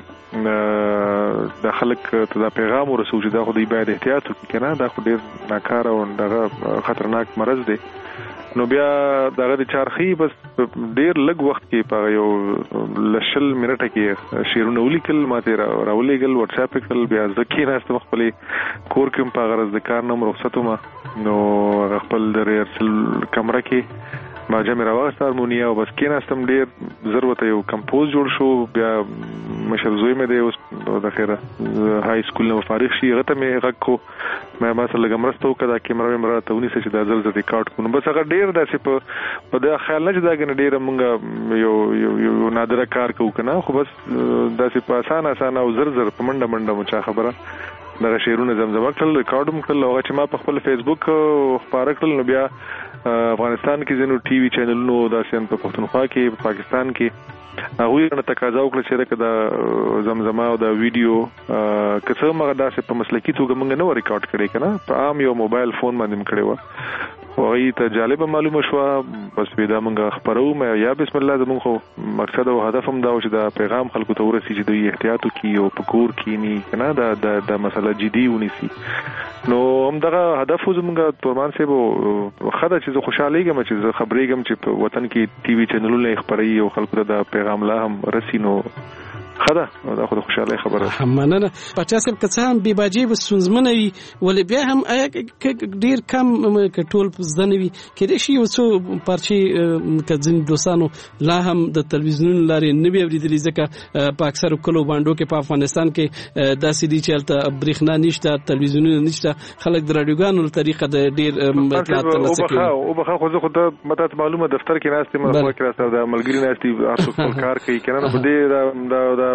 د خلک ته دا پیغام ورسوي چې دا خو دې باید احتیاط وکړي کنه دا خو ډېر ناکاره او دغه خطرناک مرض دی نو بیا دغه د چارخي بس ډیر لږ وخت کې په یو لشل منټه کې شیرونه ولیکل ماته راولېګل واتس اپ کړل بیا ځکه ناست خپل کور کې په غرض د کار نوم رخصتومه نو خپل د ریرسل کمره کې ما جمع راوست هارمونیا او بس کې ناستم ډیر ضرورت یو کمپوز جوړ شو بیا مشر زوی مې دی اوس د خیره های سکول نو فارغ شي هغه ته مې غږ کو مې ما سره لګمرستو کدا کیمرا مې مرته ونی چې دا زل ریکارډ کوم بس هغه ډیر داسې په دا خیال نه چې دا کنه ډیر مونږ یو نادره کار کوو کنه خو بس داسې په اسانه او زر په منډه مچا خبره دغه شعرونه زمزمه کړل ریکارډ هم کړل هغه چې ما په خپل فیسبوک خبره کړل نو بیا افغانستان کې زنو ټي وي چینلونو داسې په پښتونخوا کې په پاکستان کې هغه نه تقاضا وکړه چې دا زمزمه او دا ویډیو کڅه مګه داسې په مسلکي توګه موږ نه ریکارډ کړی کنه په عام یو موبایل فون باندې کړی و او ته جالب معلومه شو بس پیدا موږ خبرو مې یا بسم الله زموږ مقصد او هدف هم دا و چې دا پیغام خلکو ته ورسي چې دوی احتیاط وکړي او پکور کینی کنه دا مسله جدي ونیسي نو هم دغه هدف زموږ تورمان صاحب خدای چې خوشاله کېږم چې خبرېږم چې په وطن کې ټي وي چینلونه خبري او خلکو ته دا پیغام لا هم رسینو خدا دا خو خوشاله خبره مننه پچا سم که څه هم بي باجي وسونزمنه وي ولې بیا هم ډیر کم کټول ځنوي کله شي یو څو پارچي کځین دوستانو لا هم د تلویزیون لارې نه بي اوریدلې ځکه په اکثر کلو باندې کې په افغانستان کې داسې دي چې البته برېښنا نشته تلویزیونونه نشته خلک د رادیوګانو په طریقه د ډیر اطلاعات ترلاسه کوي او بخا خو زه خو ته مته معلومه دفتر کې ناستې مخه کې راځه د ملګری ناستې تاسو کار کوي کنه په دې دا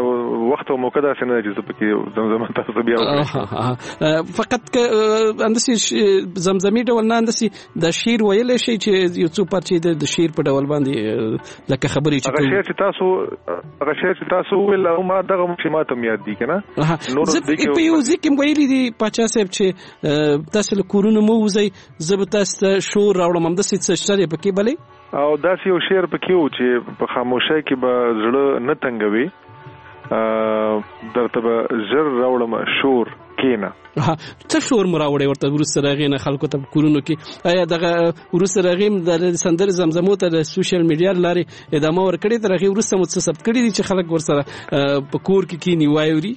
وخت او موقع دا څنګه چې پکې زمزمه تاسو بیا فقط ک اندسي زمزمي ډول نه اندسي د شیر ویل شي چې یو څو پرچې د شیر په ډول باندې لکه خبرې چې تاسو ول او ما دغه مشمات یاد دي کنه نور د په یو ځکه ویلي دي پاچا صاحب چې تاسو له کورونو مو وځي زبتاسته شور راوړم هم د څه شری پکې بلې او داسې یو شعر پکې و چې په خاموشۍ کې به زړه نه تنګوي درته به زر راوړم شور کینا څه شور مراوړې ورته ورسره غینه خلکو ته کورونو کې آیا دغه ورسره غیم د سندر زمزمو ته د سوشل میډیا لارې ادامه ورکړي تر هغه ورسره متصب کړي دي چې خلک ورسره په کور کې کینی وایوري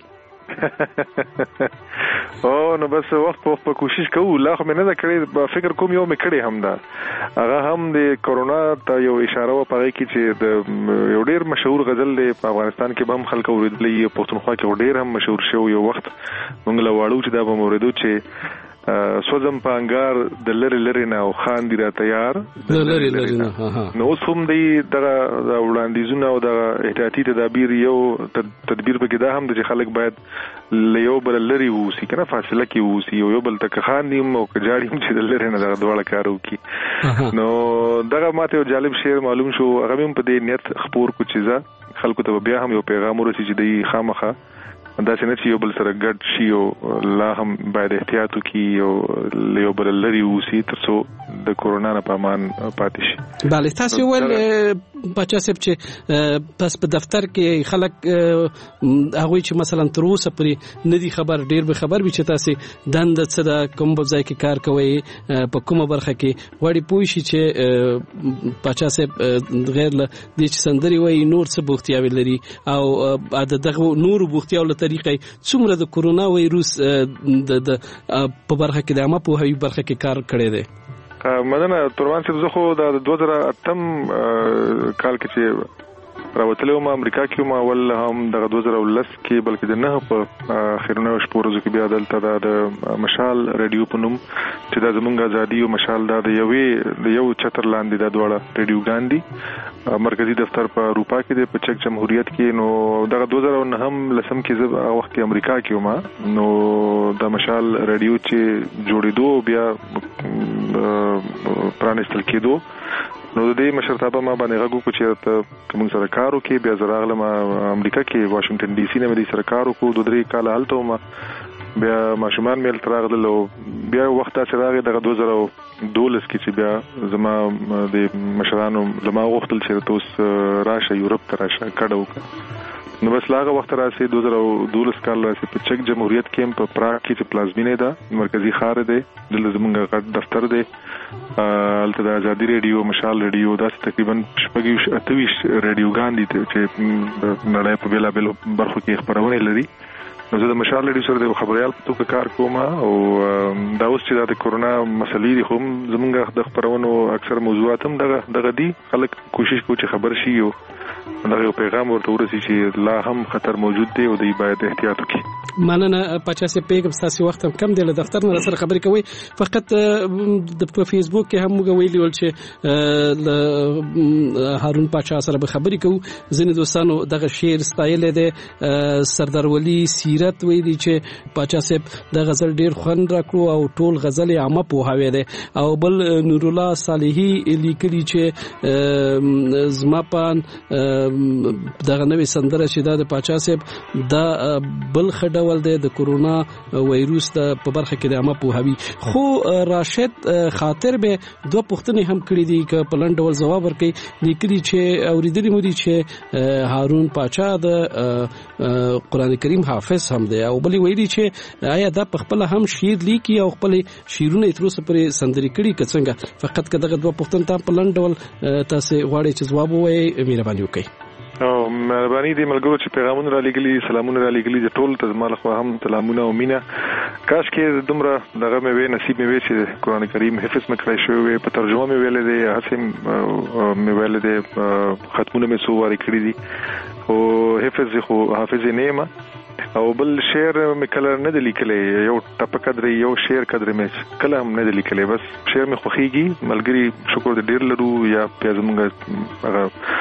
او نو بس وخت په کوشش کوو لا خو مې نه کړی فکر کوم یو مې کړی هم دا هغه هم د کورونا ته یو اشاره و پغې کې چې د یو ډیر مشهور غزل دی په افغانستان کې به هم خلک اوریدلې پښتونخوا کې ډیر هم مشهور شو یو وخت موږ لا واړو چې دا به اوریدو چې سوزم په انګار د لری لری نه او خان دی را تیار لری لری نه نو اوس هم دی دغه وړاندیزونه او د احتیاطي تدابیر یو تدبیر به کې دا هم چې خلک باید لیو بل لری ووسی کنه فاصله کې ووسی یو بل تک خان دی او کجاړي هم چې د لری نه دغه دواړه کارو کی نو دغه ماته یو جالب شعر معلوم شو هغه هم په دې نیت خبر کو چیزه خلکو ته بیا هم یو پیغام ورسې چې دی خامخه دا څنګه چې یو بل سره ګډ شي او لا هم باید احتیاط وکړي او یو بل لري وسی ترڅو د کورونا نه پامان پاتې شي. بله تاسو ول بچا سپ چې پس په دفتر کې خلک هغه چې مثلا تر اوسه پرې ندي خبر ډیر به خبر وي چې تاسو دند څه د کوم ځای کې کار کوي په کومه برخه کې وړي پوي شي چې بچا سپ غیر له دې چې سندري وای نور څه بوختیاوي لري او دغه نور بوختیاو طریقې څومره د کورونا وایروس د په برخه کې د عامه په هی برخه کې کار کړی دی. مننه تورمان صاحب زه خو د 2008 کال کې چې راوتلو ما امریکا کې ما ول هم د 2010 کې بلکې د نه په اخرونه شپورو کې بیا دلته د مشال رادیو په نوم چې د زمونږ ازادي او مشال د یو چتر لاندې د دوړه رادیو ګاندي مرکزی دفتر په اروپا کې د پچک جمهوریت کې نو د 2009 هم لسم کې زه وخت کې امریکا کې ما نو د مشال رادیو چې جوړېدو بیا پرانستل کېدو نو د دې مشرتابه ما باندې غوږ کو چې کوم سره کارو کې بیا زراغله ما امریکا کې واشنگټن ډي سي نه مې سره کارو کو د 3 کال حالته ما بیا ماشومان مل تراغله بیا وخت چې راغی د 2012 کې چې بیا زما د مشرانو زما وختل چې توس راشه یورپ ته راشه کډو نو بس لاغه وخت راسي 2012 کال راسي په چک جمهوریت کې په پراګ کې چې پلازمینه ده مرکزی ښار دی د زمونږ غټ دفتر دی الته د ازادي رادیو مشال رادیو دا تقریبا 28 رادیوګان دي چې نړۍ په بیلا بیل برخو کې خبرونه لري نو زه د مشال رادیو سره د خبريال په توګه کار کوم او دا اوس چې د کورونا مسلې دي هم زمونږ د خبرونو اکثر موضوعات هم دغه دي خلک کوشش کوي چې خبر شي او دا یو پیغام ورته ورسي چې لا هم خطر موجود دی او دی باید احتیاط وکړي. مننه پچا سي پیغام تاسو وخت کم دی له دفتر نه سره خبرې کوي فقط د فیسبوک کې هم موږ ویلي ول چې هارون پچا سره به خبرې کوو ځینې دوستانو دغه شعر ستایل دي سردار ولی سیرت ویلي چې پچا سي د غزل ډیر خوند راکړو او ټول غزل عامه په هاوی دي او بل نور الله صالحي لیکلي چې زما پان دغه نوې سندره چې د پاچا صاحب دا بل خډول دی د کورونا وایروس د په برخه کې د عامه پوهاوی خو راشد خاطر به دوه پوښتنې هم کړې دي ک په لنډ ډول جواب ورکړي لیکلي چې اوریدلي مو دي چې هارون پاچا د قران کریم حافظ هم دی او بلی ویلي چې آیا دا په خپل هم شعر لیکي او خپل شعرونه تر اوسه پرې سندري کړي کڅنګ فقط کداغه دوه پوښتنې ته په لنډ ډول تاسو غواړئ چې جواب ووایي مهرباني وکړئ. او مهرباني دې ملګرو چې پیغامونه را لګلي سلامونه را لګلي د ټول ته زما له هم سلامونه او مینا کاش کې دومره دغه مې وې نصیب مې وې چې قران کریم حفظ مې کړی شوی په ترجمه مې ویلې دي هڅه مې ویلې دي ختمونه مې سو واري کړی دي او حفظ خو حافظ نیمه او بل شعر مې کله نه د لیکلې یو ټپ قدر یو شعر قدر مې کله هم نه د لیکلې بس شعر مې خوخيږي ملګری شکر دې ډیر لرو یا پیازمږه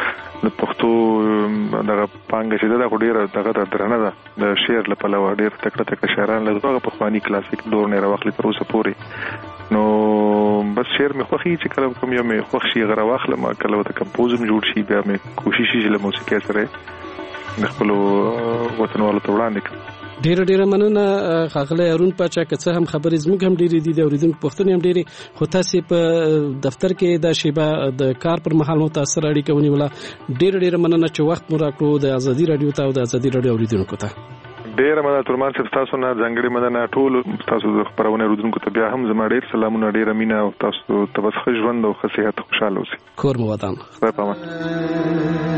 د پښتو دغه پانګه چې دا ډیره دغه درنه ده د شعر لپاره ډیر تکړه شاعران له دغه پخوانی کلاسیک دور نه راوخلي تر اوسه پورې نو بس شعر مې خوښي چې کله کوم یو مې خوښ شي غره واخلم کله وته کمپوزم جوړ شي بیا مې کوشش شي چې موسیقي سره د خپل وطنوالو ته وړاندې کړم. ډیره مننه خاغلی هارون پاچا که څه هم خبرې زموږ هم ډېرې دي د اورېدونکو پوښتنې هم ډېرې خو تاسې په دفتر کې دا شیبه د کار پر مهال متاثر اړیکه ونیوله. ډیره مننه چې وخت مو راکړو د ازادي راډیو ته او د ازادي راډیو اورېدونکو ته. ډیره مننه ترمان صاحب تاسو نه ځانګړې مننه ټول تاسو د خبرونه اورېدونکو ته بیا هم زما ډیر سلامونه ډیره مینه او تاسو ته بس ښه ژوند او ښه صحت خوشاله اوسئ. کور مو ودان. خدای پامان.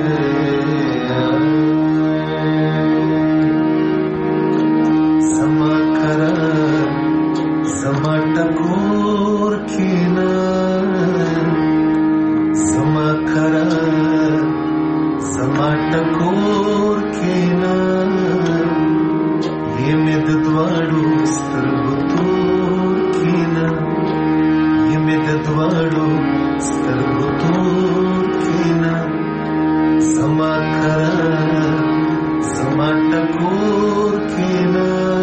Sama takur kina, sama kara, sama takur kina, ye med dwadu starbutur kina, ye med dwadu starbutur kina, sama kara, sama takur kina.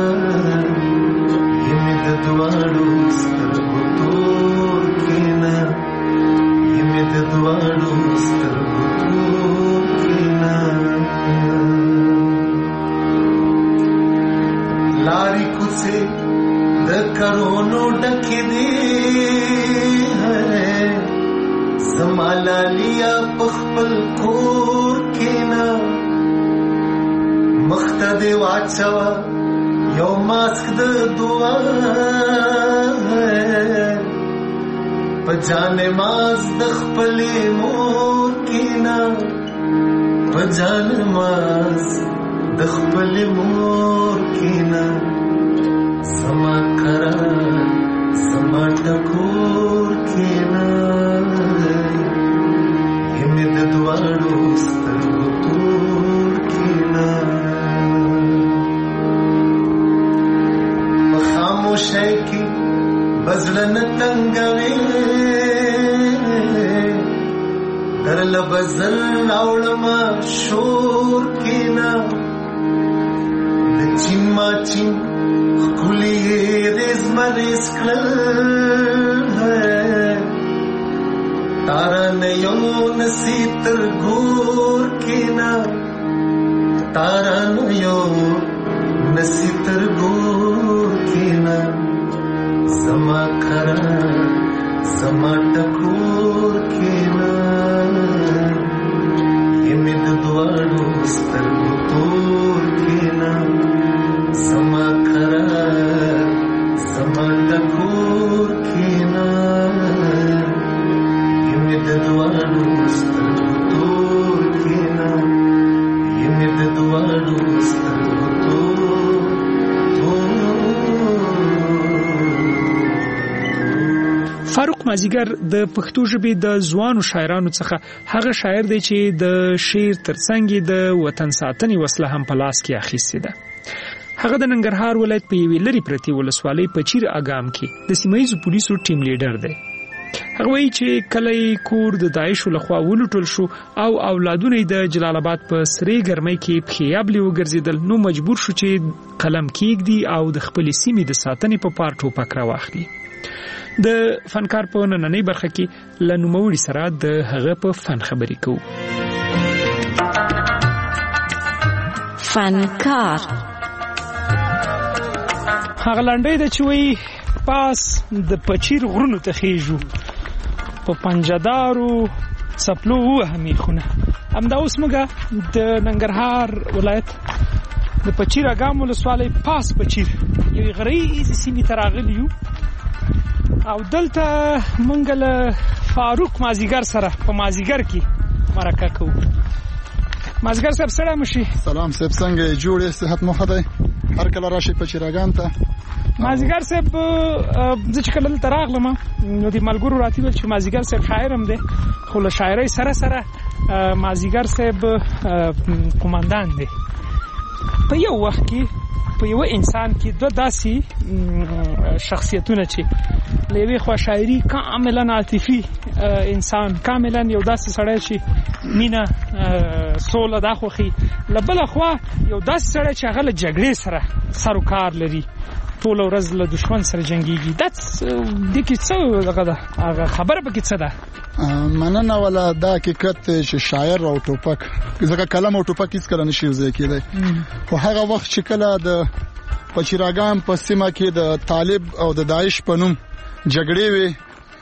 دواړو سترګو تور کینا یمه د دواړو سترګو تور کینا لاري کوڅه د کرونو ډکې دي زمالالیا پخپل کور کینا مخته دی واچوا یو ماسک د دعا پجان ماز د خپل مور کینا پجان ماز د خپل مور کینا سما کرا سما ټکور کینا همې د دواړو سترګو تور کینا خاموشی کی بزلن تنگوی در لبزل اوڑما شور کینا د چین ما چین خکولی ریز مریز کلل تارا نیو نسی ترگور کینا تارا نیو نسی ترگور کینا زما کرا زما ټکور کینا یمه د دواړو سترګو تور کینا زما کرا زما ټکور کینا یمه د دواړو سترګو تور کینا یمه د دواړو سترګو تور. فاروق مازیګر د پښتو ژبې د ځوانو شاعرانو څخه هغه شاعر دی چې د شعر ترڅنګ د وطن ساتنې وسله هم په لاس کې اخیستې ده. هغه د ننګرهار ولایت په یوې لرې پرتې ولسوالۍ په چیر اګام کې د سیمه‌ییزو پولیسو ټیم لیډر دی. هغه وایي چې کله کور د داعشو لخوا ولوټل شو او اولادونه د جلال آباد په سرې ګرمۍ کې پخیابلې وګرځیدل نو مجبور شو چې قلم کېږدي او د خپلې سیمې د ساتنې په پار ټوپک راواخلي. د فنکار په نننۍ برخه کې له نوموړي سره د هغه په فن خبرې کوو. فنکار هغه لنډۍ ده چې وایي پاس د پچیر غرونو ته خیژو په پنجدارو څپلو وهمې خونه. همدا اوس موږ د ننګرهار ولایت د پچیر اګام ولسوالۍ پاس پچیر یوې غرنیزې سیمې ته راغلي یو او دلته مونږ له فاروق مازیګر سره په مازیګر کې مرکه کوو. مازیګر صاحب سلام شي. سلام صاحب څنګه جوړې صحت مو ښه دی؟ هر کله راشي په چراغان ته. مازیګر صاحب زه چې کله دلته راغلم نو د ملګرو راته ویل چې مازیګر صاحب شاعر هم دی خو له شاعرۍ سره سره مازیګر صاحب قومندان دی. په یو وخت کې په یو انسان کې دوه داسې شخصیتونه چې لوي خو شاعري کاملا عاطفي انسان کاملا یو داسې سړی چې مینا سوله دا خوخي لبل خو یو داسې سړی چې هغه جګړې سره سروکار لري ټول ورځ له دشمن سره جنگيږي د کی څه هغه خبره به کی څه ده مننه ولا دا حقیقت چې شاعر او ټوپک ځکه کلام او ټوپک هیڅ کله نشي وځي کېدای خو هغه وخت چې کله د پچیراګام په سیمه کې د طالب او د داعش په نوم جګړې وي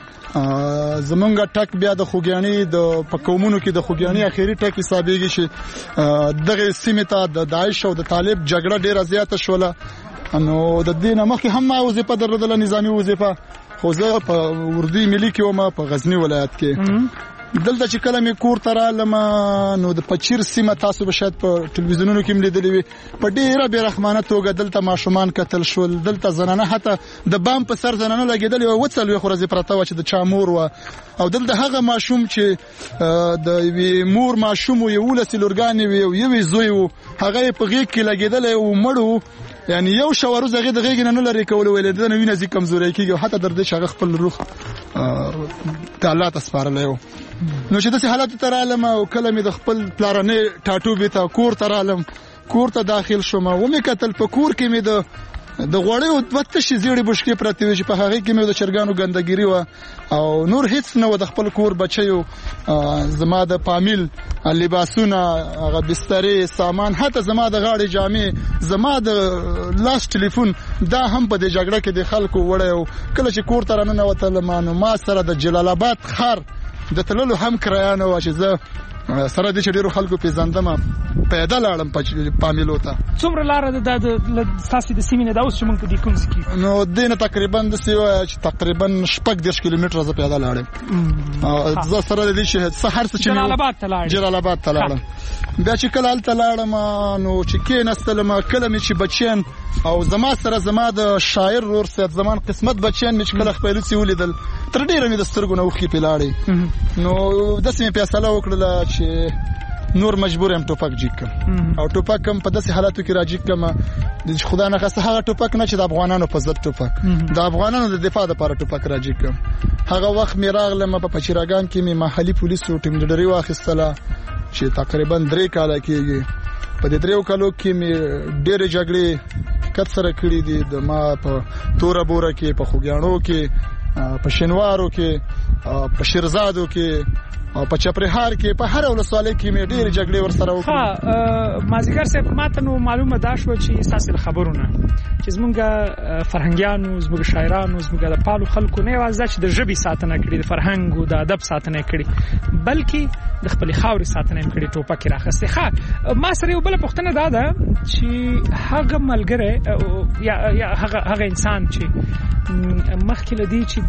زمونږ ټک بیا د خوګیانی د پکومونو کې د خوګیانی اخیری ټک حسابيږي چې دغه سیمه ته د داعش او د طالب جګړه ډیره زیاته شوله نو د دې نه مخکې هم ما وظیفه درلودله نظامی وظیفه خو زه په اردوی ملي کې وم په غزنی ولایت کې دلته چې کله مې کور ته رالم نو د پچیر سیمه تاسو به شاید په ټلویزیونونو کې ملیدلې وي په ډیره بیرحمانه توګه دلته ماشومان قتل شول دلته زنانه حتی د بام په سر زنانه لګیدل او وڅلوي خو ورځې پرته و چې د چا مور و او دلته هغه ماشوم چې د مور ماشوم یو ولسی لورګانې وي او یو زوی و هغه په غیږ کې لګیدل او مړو یعنی یو شاور زغه د غیږ نه لري کول ولې د نوینه زی کمزوري کیږي حتی در دې شغه خپل روح تعالی تسپارلې نو چې د حالت تر عالم او کلمې د خپل پلارنې ټاټو به تا کور تر عالم کور ته داخل شوم او مې کتل په کور کې مې د غوړې او دوته شي زیړې بشکې پرتی وي چې په هغه کې مې د چرګانو ګندګيري و او نور هیڅ نه و د خپل کور بچیو زما د پامیل لباسونه هغه بسترې سامان حتی زما د غاړې جامې زما د لاس ټلیفون دا هم په د جګړه کې د خلکو وړو کله چې کور تر نه وتل ما سره د جلال آباد خار د تللو هم کرایانه و چې زه سره د چډیرو خلکو پیژندم پیدل اړم پامیلو ته څومره لار ده د تاسو د سیمې نه دا اوس چې مونږ د کوم ځکه نو دینه تقریبا د سیو چې تقریبا 10 کیلومتره ز پیدل اړم زه سره د دې سحر څخه جلال آباد ته لاړم بیا چې کله ال تلاړم نو چې کې نستلم کله مې چې بچین او زما سره زما د شاعر رور سید زمان قسمت بچین مې چې کله خپل سی ولیدل تر ډیره مې د سترګو نه وخی پیلاړي نو د سیمې فیصله وکړه چې نور مجبور ام ټوپک جیکم او ټوپک هم په داسې حالاتو کې راځي کما د خدای نه خاصه هغه ټوپک نه چې د افغانانو په ضد ټوپک د افغانانو د دفاع لپاره ټوپک راځي کم هغه وخت مې راغلم په پچیراګام کې مې محلي پولیسو ټیم لیډري واخیستله چې تقریبا 3 کال کېږي په دې 3 کالو کې مې ډېر جګړې کثر کړې دي د ما په تور بوره کې په خوګیانو کې په شینوارو کې په شیرزادو کې او په چپرهار کې په هر ولسوالۍ کې مې ډېر جګړې ورسره وکړې مازیګر صاحب ماته نو معلومه ده شو چې تاسو خبرونه چې زمونږ فرهنګيانو زمونږ شاعرانو زمونږ د پالو خلکو نه وازه چې د ژبې ساتنه کړې د فرهنګ او د ادب ساتنه کړې بلکې د خپل خاورې ساتنه کړې ټوپک راخسته ښه ما سره یو بل پوښتنه ده چې هغه ملګری یا هغه انسان چې مخکې لدی چې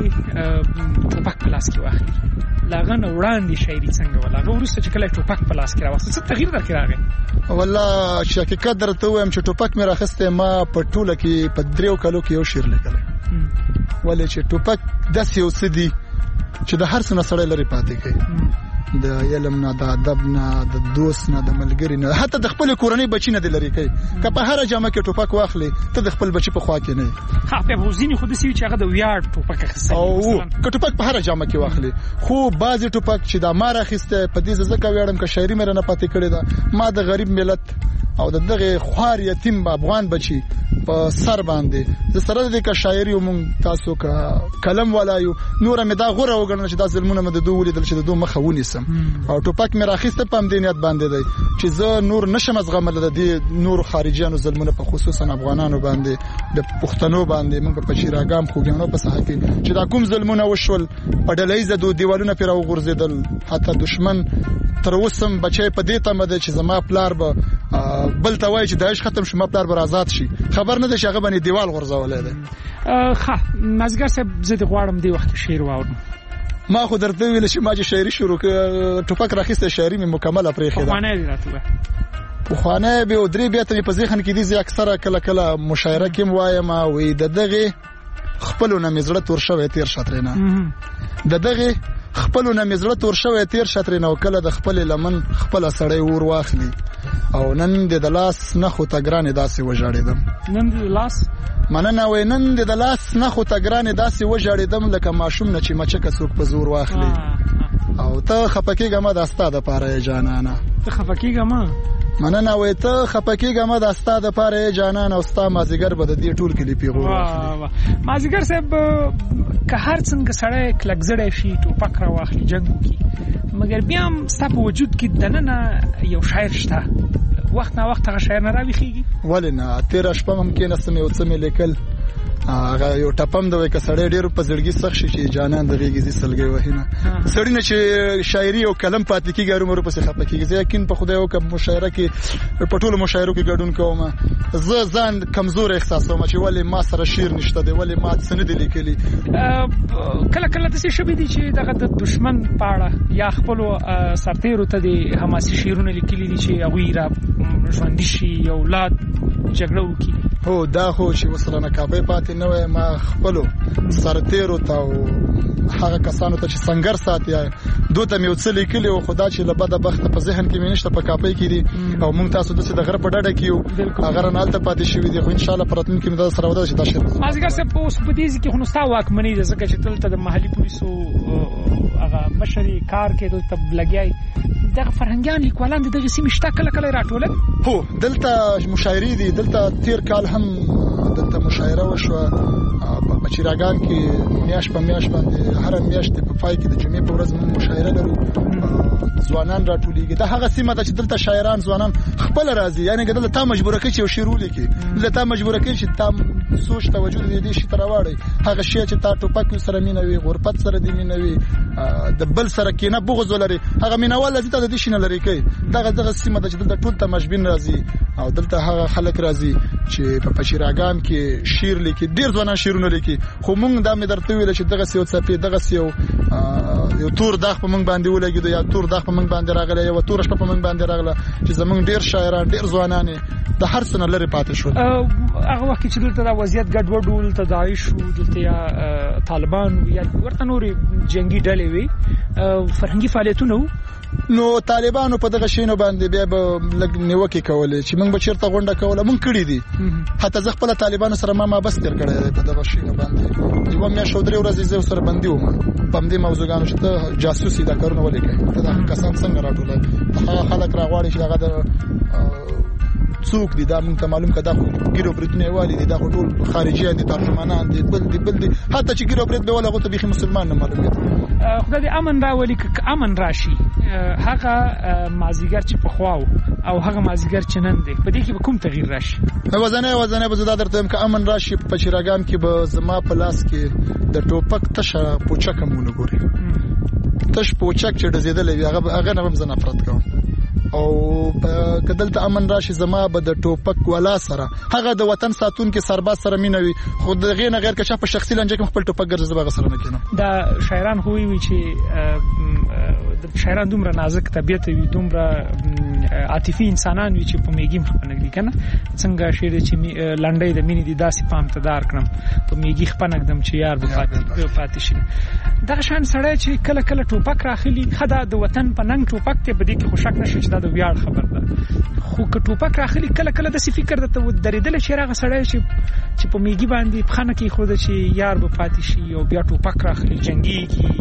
د ټوپک پلاس کې واخلي لاغه نه وړاندې شاعري څنګه ولا هغه ورسته چې کله ټوپک پلاس کې راوځي څه تغییر درکې راغی والله چې حقیقت درته وایم چې ټوپک مې راخسته ما په ټوله کې په 3 کالو کې یو شعر لیکل ولې چې ټوپک داسې یو څه دی چې د هر څه نه سره لري پاتې کوي د علم نه د ادب نه د دوست نه د ملګری نه حتی د خپل کورنۍ بچی نه د لري کوي که په هر جامه کې ټوپک واخلي ته د خپل بچی په خوا کې نه ها په وزینی خو د سی چې هغه د ویاړ ټوپک خسته او که ټوپک په هر جامه کې واخلي خو بعضی ټوپک چې د مار اخیسته په دې ځکه ویاړم که شاعري مې نه پاتې کړی دا ما د غریب ملت او دغه خوار یتیم افغان بچی په سر باندې د سره د کا شاعري مونږ تاسو کا کلم ولایو نور مې دا غوړه وګڼل چې دا ظلمونه مې د دوه ولیدل چې د دوه مخه ونیسم او ټوپک مې راخسته په مدینیت باندې دی چې زه نور نشم زغمل د دې نور خارجيانو ظلمونه په خصوصا افغانانو باندې د پښتنو باندې موږ په چیراګام خوګانو په ساحه کې چې دا کوم ظلمونه وشول په ډلېزه دوه دیوالونه پر وغورځیدل حتی دشمن تر اوسم بچي په دې تمه ده چې زما پلار به بل ته وایي چې داعش ختم شو ما پلار به آزاد شي خبر نه ده چې هغه باندې دیوال غورځولای دی ښه مازګر صاحب زه د غواړم دی وخت شعر واورم ما خو درته ویل چې ما چې شاعري شروع کړ ټوپک راخسته شاعري مې مکمله پرې خېده خوانه دي راته په خوانه به او درې بیا ته په ځخن کې دي اکثره کله کله مشاعره کې وایم وې د دغه خپلونه مزړه تور شوی تیر شاترینه د دغه خپلونه مزړه تور شوی تیر شاترینه او کله د خپل لمن خپل سړی ور واخلي او نن د لاس نه خو تګرانې داسې وژاړېدم. نن د لاس مننه وای نن د لاس نه خو تګرانې داسې وژاړېدم لکه ماشوم نه چې مچکه څوک په زور واخلي. او ته خپکیږه ما د ستا د پاره جانانه. ته خپکیږه ما مننه وای ته خپکیږه ما د ستا د پاره جانانه. او ستا مازیګر به د دې ټول کلی پیغور واخلي. مازیګر صاحب که هر څنګه سړی کلکزړی شي ټوپک را واخلي جنګ وکړي مګر بیا هم ستا په وجود کې دننه یو شاعر شته وخت نه وخت هغه شاعر نه راویښېږي. ولې نه تېره شپه هم کېناستم یو څه مې لیکل هغه یو ټپم د وای که سړی ډېر په زړګي سخت شي چې جانان د غېږې ځي سلګۍ وهي نه سړي نه چې شاعري او قلم پاتې کېږي هرومرو پسې خفه کېږي. زه یقین په خدای وکړم مشاعره کې په ټولو مشاعرو کې ګډون کوم زه ځان کمزور احساسوم چې ولې ما سره شعر نشته دی ولې ما څه نه دي لیکلي. کله کله داسې شوي دي چې دغه د دشمن په اړه یا خپلو سرتېرو ته د حماسي شعرونه لیکلي دي چې هغوی را ژوندي شي یو اولاد جګړه وکړي. هو دا خو چې وسره نقابې پاتې نه وای ما خپلو سرتېرو ته او هغه کسانو ته چې سنگر ساتي دوی مې څه لیکلي او خدا چې له بده بخته په ذهن کې مې نشته په کاپۍ کې دي او موږ تاسو د غره په ډډه کې یو هغه نه الته پاتې شوی دی خو ان شاء الله پراتین کې مې سره ودا چې دا شی مازیګر صاحب په اوس په دې کې خو نستا واکمنۍ د ځکه چې دلته د محلي پولیسو هغه مشري کار کې دلته لګیای دغه فرهنګيان لیکوالان دغه سیمه شته کله کله راټول هو دلته مشاعري دي دلته تیر کال هم دلته مشاعره وشوه په چیراګان کې میاش په میاش باندې هر میاش په پای کې د جمعې په ورځ موږ مشاعره لرو ځوانان راټولېږي دا هغه سیمه ده چې دلته شاعران ځوانان خپل راځي یعنی دلته تا مجبور کوي چې شعر ولیکي دلته مجبور کوي چې تا سوچ توجه دې شي تر واړی هغه شی چې تا ټوپک سره مینوي غربت سره دې مینوي د بل سره کینه بغض ولري هغه مینوال دې ته د شي نه لري کوي دغه سیمه ده چې دلته ټول ته مجبین راځي او دلته هغه خلک راځي چې په پچیراګان کې شعر لیکي ډیر ځوانان شعرونه لیکي خو مونږ دا مې درته ویل چې دغه سیو څپې دغه سیو یو تور داغ په مونږ باندې ولګیدو یا تور داغ په مونږ باندې راغله یا تور شپه په مونږ باندې راغله چې زمونږ ډیر شاعران ډیر ځوانان د هر څه نه لري پاتې شول هغه وخت چې دلته د وضعیت ګډوډ ول تداعش دلته یا طالبان یا ورته نوري جنگي ډلې وي فرهنګي فعالیتونه نو طالبانو په دغه شینو باندې بیا به لګ نیوکه کولې چې موږ به چیرته غونډه کوله موږ کړی دي حتی ځ خپل طالبانو سره ما بس تیر کړی په دغه شینو باندې یو مې شودري ورځې زه سره باندې وم په دې موضوعګانو چې ته جاسوسي دا کارونه ولیکې دا کسان څنګه راټولای هغه خلک راغواړي چې هغه د څوک دي دا موږ ته معلوم کده خو ګیرو برتنی والی دي دا ټول خارجي دي ترجمانان دي بل دي حتی چې ګیرو برت به ولا غو ته بيخي مسلمان نه معلوم دي خدای دې امن راولي ک امن راشي هغه مازیګر چې په خواو او هغه مازیګر چې نن دی په دې کې به کوم تغییر راشي وزنه به زړه درته ک امن راشي په چیراګان کې به زما په لاس کې د ټوپک تشه پوچک مونږ ګوري تش پوچک چې د زیدل هغه نه هم زه نفرت کوم او کدلته امن راشي زما به د ټوپک ولا سره هغه د وطن ساتون کې سرباز سره مينوي خو د غیر نه غیر کچا په شخصي لنجه کې خپل ټوپک ګرځي زبغه سره نه کینم دا شاعران خو وی چې د شاعران دومره نازک طبيعت وي دومره عاطفي انسانان وي چې په میګیم خپنګ دي کنه څنګه شعر چې لنډۍ د مینې دي داسې پام ته دار کړم په میګي خپنګدم چې یار به پاتې شي دا شان سړی چې کله کله ټوپک راخلي خدا د وطن په ننګ ټوپک ته بده کې خوشک نشي چې دا د ویاړ خبر ده خو که ټوپک راخلي کله کله د سی فکر د درېدل چې راغ سړی چې په میګي باندې خانه کې خو د چې یار به پاتې شي او بیا ټوپک راخلي جنگي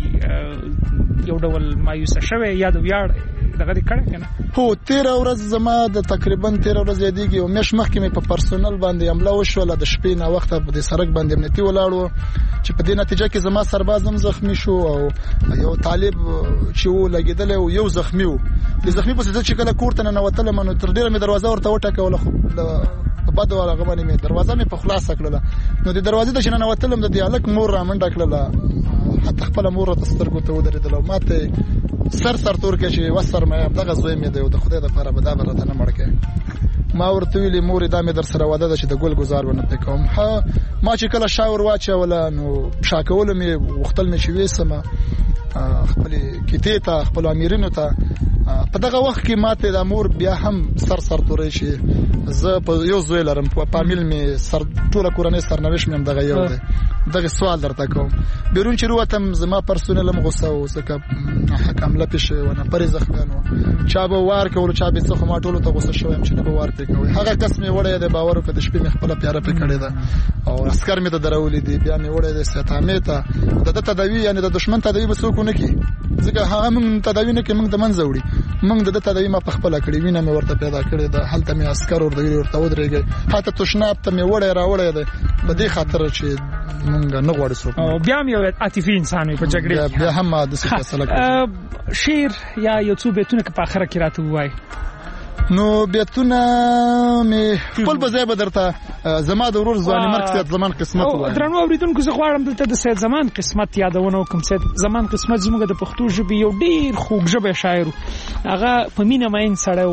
کی یو ډول مایوسه شوی یا د ویاړ دغه کړه کنه هو 13 ورځ زما د تقریبا 13 ورځ یادېږي او مش مخکې مې په پرسونل باندې حمله وشوله د شپې نه وخت په دې سړک باندې امنیتي ولاړو چې په دې نتیجه کې زما سرباز هم زخمی شو او یو طالب چې و لګیدل او یو زخمی و د زخمی په څیر چې کله کوړه نه وتل منو تر ډیره مې دروازه ورته وټکوله خو په بده ولا غوښنه مې دروازه مې په خلاص کړله نو د دروازې د شنه وتلم د دیالک مور را منډه کړله حتی خپل مور ته سترګو ته ودرېدل او ماته سر تور کې چې وسر مې دغه زوی مې د خدای د لپاره به دا برته نه مړکه ما ورته ویلي مور دا مې در سره واده ده چې د ګل گزار ونه پکوم ما چې کله شاور واچوله نو شاکول مې وختل مې چې وېسم خپل کیته ته خپل امیرینو ته په دغه وخت کې ماته د امور بیا هم سر تورې شي زه په یو زوی لرم په فامیل می سر ټوله کورنۍ سرنوشت مې دغه یو دی دغه سوال درته کوم بیرون چې وروتم زما پرسونل هم غوسه و ځکه حکم لپیش ونه پرې زخمانو چا به وار کول چا به څه ما ټولو ته غوسه شوم چې نه به وار کوي هغه کس مې وړه د باور په د شپې مې خپل پیاره په کړی ده او عسكر مې ته درولې دي بیا مې وړه د ستامه ته د تداوی یعنی د دشمن تداوی به څوک نه کی ځکه هغه موږ تداوی نه کې موږ د منځوړي موږ د تداوی ما په خپل کړی وینه مې ورته پیدا کړی ده هلته مې عسكر ورته ودرېږي حتی تشناب ته مې وړه راوړې ده په دې خاطر چې موږ نه غواړو څوک او بیا مې عاطفي انسان په جګړه بیا هم د څه فیصله کوي شیر یا یو څو بیتونه که په اخره کې راته وای نو بیتونه می خپل بځای به درته زما د ورور ځواني مرګ سید زمان قسمت وای درنو اوریدونکو زه غواړم دلته د سید زمان قسمت یادونه وکم سید زمان قسمت زموږ د پښتو ژبې یو ډیر خوږ ژبه شاعر هغه په مینه ماین سره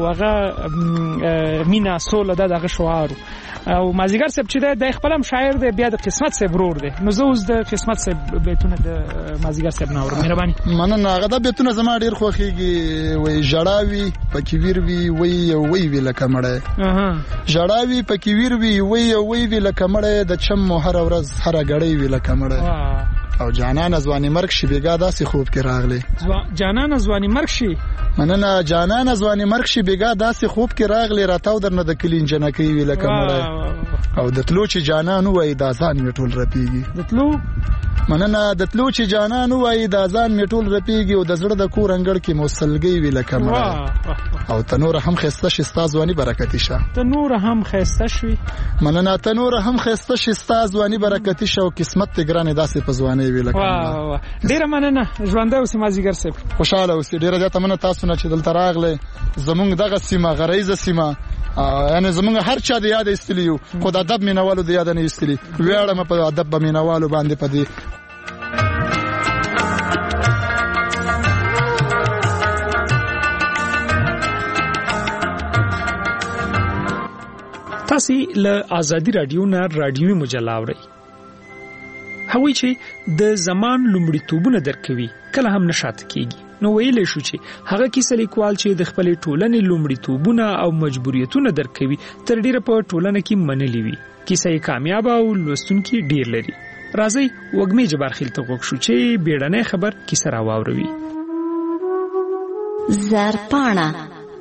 هغه مینا سول دغه شعار او مازیګر صاحب چې د خپلم شاعر دی بیا د قسمت صاحب ورور دی نو زه اوس د قسمت صاحب بیتونه د مازیګر صاحب نه اورم مهرباني مننه هغه د بیتونه زما ډیر خوښیږي وای جړاوي پکې ویر وی وی ویل کمړې جړاوي پکې ویر وی ویل کمړې د چم هر ورځ هر غړې ویل کمړې او جانان ځواني مرګ شي بیګا داسې خوب کې راغلي جانان ځواني مرګ شي مننه جانان ځواني مرګ شي بیګا داسې خوب کې راغلي راتاو درنه د کلین جنکې ویل کمړې او د تلو چې جانان وای د ځان میټول رپیږي د تلو مننه د تلو چې جانان وای د ځان میټول رپیږي او د زړه د کور انګړ کې موسلګي ویل کمړې او تنور هم خسته شي ستاسوانی برکتی شه تنور هم خسته شي مننه تنور هم خسته شي ستاسوانی برکتی شه او قسمت تګرانه داسې په ځواني ویل کمړې ډیره مننه ژوند اوسې مازیګر صاحب خوشاله اوسې ډیره زیاته مننه تاسو نه چې دلته راغله زمونږ دغه سیمه غریزه سیمه یعنی زمونږ هر چا د یاد استلیو خو د ادب مینوالو د یاد نه استلی ویاړم په ادب مینوالو باندې پدې تاسو له آزادی رادیو نه رادیوي مجله اورئ هغوی چې د زمان لومړیتوبونه درکوي کله هم نشاط کیږي نو ویلې شو چې هغه کیسه لیکوال چې د خپل ټولنې لومړیتوبونه او مجبوریتونه درکوي تر ډیره په ټولنه کې منلې وي کیسه یې کامیاب او لوستونکي ډیر لري راځي وګمې جبار خیل ته وګ شو چې بیړنۍ خبر کیسه راووروي زرپاڼه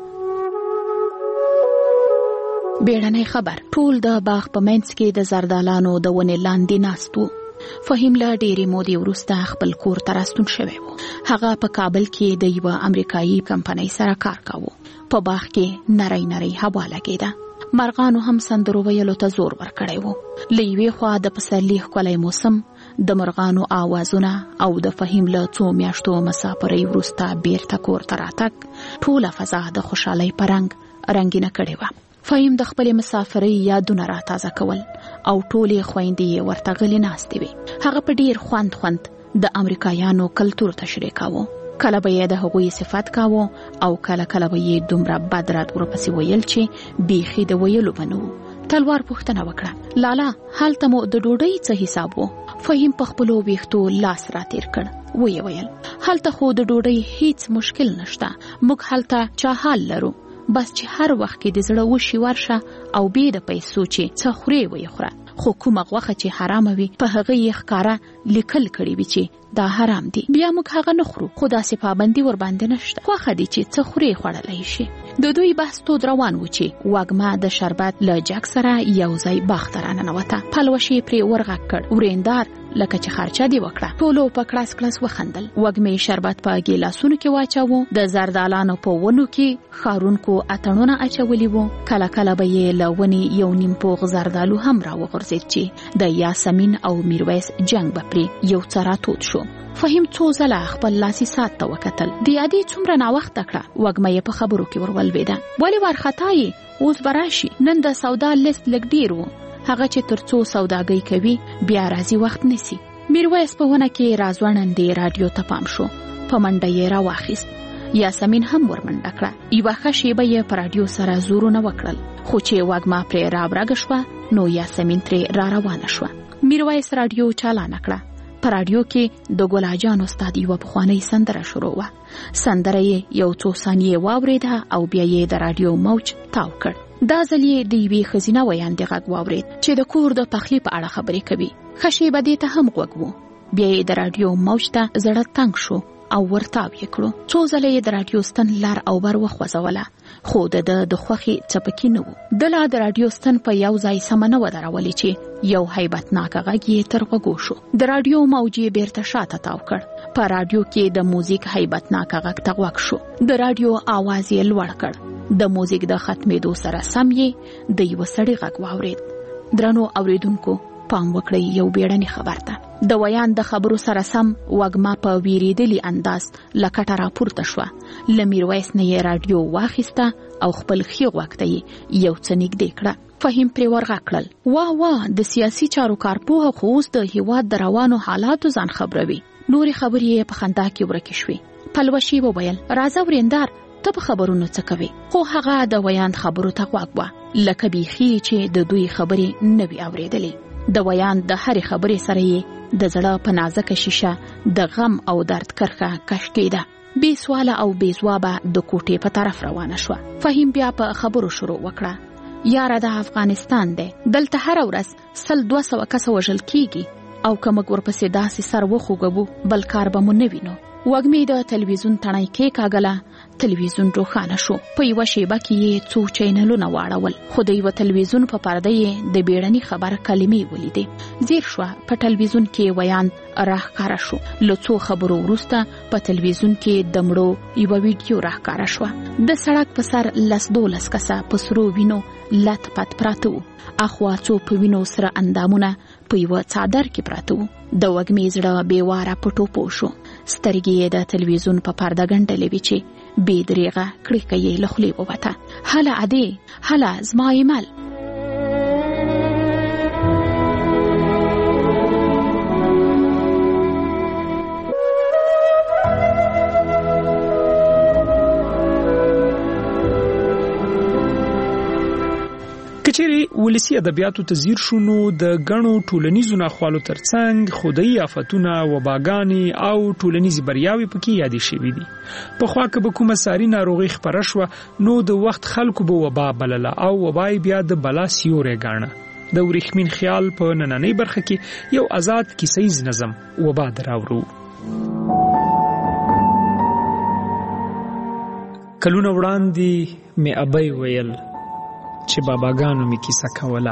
بیړنۍ خبر ټول د باغ په منځ کې د زردالانو د ونې لاندې ناستو فهیم له ډېرې مودې وروسته خپل کور ته راستون شوی و هغه په کابل کې د یوه امریکایي کمپنۍ سره کار کاوه په باغ کې نری هوا لګېده مرغانو هم سندرو ویلو ته زور ورکړی و له یوې خوا د پسرلي ښکلی موسم د مرغانو آوازونه او د فهیم له څو میاشتو مسافرۍ وروسته بیرته کور ته راتګ ټوله فضا د خوشحالۍ په رنګ رنګینه کړې وه فهیم د خپل مسافرۍ یادونه را تازه کول او ټولې خويندې ورته غلې ناستې وي هغه په ډیر خوند د امریکایانو کلتور تشریح کاوه کله به یې د هغوی صفات کاوه او کله به یې دومره بد رد ورپسې ویل چې بیخي د ویلو بنو تلوار پوښتنه وکړه لالا هلته مو د ډوډۍ څه حساب وو فهیم په خپلو ویښتو لاس راتیر کړ ویل هلته خو د ډوډۍ هیڅ مشکل نشته موږ هلته چا حال لرو بس چې هر وخت کې د زړه وشي ورشه او بې د پیسو چې څه خورې وي خوره خو کومه غوښه چې حرامه وي په هغه یې ښکاره لیکل کړي وي چې دا حرام دي بیا موږ هغه نه خورو خو داسې پابندي ورباندې نشته خوښه دي چې څه خورې خوړلی شي د دوی بحث تود روان و چې وږمه د شربت له جګ سره یو ځای باغ ته راننوته پلوشې پرې ورغږ کړ ورېندار لکه چې خرچه دی وکړه ټولو په کلاس وخندل وږمې شربت په ګیلاسونو کې واچاوه د زردالانو په ونو کې خارونکو اتڼونه اچولي وو کله به یې له ونې یو نیم پوغ زردالو هم راوغورځېد چې د یاسمین او میرویس جنگ به پرې یو څه راتود شو فهیم څو ځله خپل لاسي ساعت ته وکتل د یادې څومره ناوخته کړه وږمه یې په خبرو کې ورولوېده ولې وارخطا یې اوس به راشي نن د سودا لیست لږ ډېر و هغه چې تر څو سوداګۍ کوي بیا راځي وخت نیسي میرویس په ونه کې رازوړندې راډیو ته پام شو په منډه یې راواخیست یاسمین هم ورمنډه کړه یوه ښه شیبه یې په راډیو سره زورونه وکړل خو چې وږمه پرې رابرګه شوه نو یاسمین ترې را روانه شوه میرویس راډیو چالانه کړه په رادیو کې د ګل اجان استاد یو پخوانی سندره شروع و. سندره یې یو څو ثانیې واوریده او بیا یې د رادیو موج تاو کړ. دا ځل یې د یوې ښځینه ویاندې غږ واورید چې د کور د پخلي په اړه خبرې کوي. ښه شیبه دې ته هم غوږ و. بیا یې د رادیو موج ته زړه تنګ شو او ورتاو یې کړو. څو ځله یې د رادیو ستن لار او بر وخوځوله خو د خوښې څپکي نه و. د لا د رادیو ستن په یو ځای سم نه ودرولې چې یو هیبتناک غږ یې تر غوږو شو. د رادیو موج یې بیرته شاته تاو کړ. په رادیو کې د موزیک هیبتناک غږ ته غوږ شو. د رادیو आवाज یې لوړ کړ. د موزیک د ختمېدو سره سم یې د یو سړي غږ واورید. درنو اوریدونکو پام وکړئ یو بیړني خبر ته. د ویان د خبرو سره سم وګما په ویریدلی انداز لکټه راپورته شو. لمیرویس نه یې رادیو واخیسته او خپل خي غوښته یو څه نږدې کړه. فهم پرې ورغکړل. واه د سیاسي چارو کارپوه خو اوس د هیواد د روانو حالاتو ځان خبروي. نوري خبرې په خندا کې ورکې شوې. پلوشي وویل راځه وریندار ته په خبرونو څه کوي. خو هغه د ویان خبرو ته غوږ و لکه بیخي چې د دوی خبرې نه وي اورېدلې. د ویان د هرې خبرې سره یې د زړه په نازکه شیشه د غم او درد کرښه کش کېده. بې سواله او بې ځوابه د کوټې په طرف روانه شوه. فهیم بیا په خبرو شروع وکړه. یاره د افغانستان دی. دلته هر ورځ 100-200 کسه وژل کیږي او که موږ ورپسې داسې سر وخوږوو بل کار به مو نه وینو. وږمې د تلویزیون تڼۍ کېکاږله. تلویزیون روښانه شو. په یوه شیبه کې یې څو چینلونه واړول خو د یوه تلویزیون په پرده یې د بیړني خبر کلمې ولیدې. زیر شوه. په تلویزیون کې ویان راښکاره شو. له څو خبرو وروسته په تلویزیون کې د مړو یوه ویډیو راښکاره شوه. د سړک په سر 10-12 کسه په سرو وینو لت پت پراته وو. اخوا څو په وینو سره اندامونه په یوه څادر کې پراته وو. د وږمې زړه بېواره په ټوپو شو. سترګې یې د تلویزیون په پرده ګنډلې وې چې بې دریغه کړکه یې له خولې ووته. هله عدې هله زما ایمل. کچېرې ولسی ادبیاتو ته ځیر شو نو د غنو ټولنیزو ناخوالو ترڅنګ خدای آفتونه وباګانی او ټولنیزي بریاوي پکې یادې شوې دي. په خوا کې به کومه ساري ناروغي خپره شو نو د وخت خلکو به وبا بلله او وبای بیا د بلا سیورې غاڼه. د ورېخمین خیال په نننۍ برخه کې یو آزاد کیسیز نظم وبا دراورو. کلونه وړاندې مې ابي ویل چې باباګانو می کیسه کوله.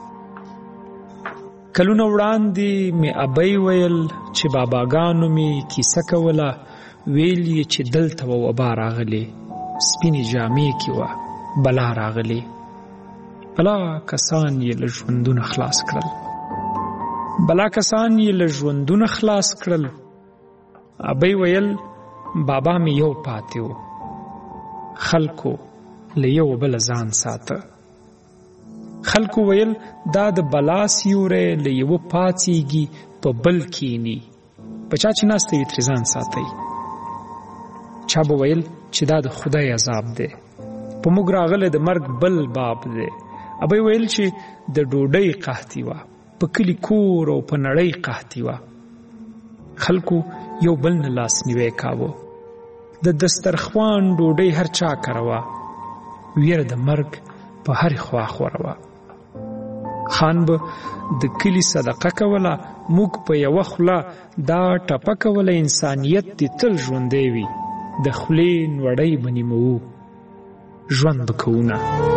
کلونه وړاندې می ابي ویل چې باباګانو می کیسه کوله. ویل یې چې دلته وبا راغلی سپینې جامې کې وه بلا راغلی. بلا کسان یې له ژوندونه خلاص کړل. بلا کسان یې له ژوندونه خلاص کړل. ابي ویل بابا می یو پاتې و. خلکو له یو بل ځان ساته. خلکو ویل دا د بلا سیورې له یو پاتېږي په بل کینی. په چا چې ناسته وي ترې ځان ساتئ. چا به ویل چې دا د خدای عذاب دی. په موږ راغلی د مرګ بل باب دی. ابي ویل چې د ډوډۍ قحطي وه. په کلي کور او په نړۍ قحطي وه. خلکو یو بل نه لاس نیوی کاوه. د دسترخوان ډوډۍ هر چا کروه. ویره د مرګ په هر خوا خوروه. خان به د کلی صدقه کوله. موږ په یوه خوله دا ټپه کوله انسانیت دی تل ژوندی وي. د خولې نوړی به نیموو ژوند به کوونه.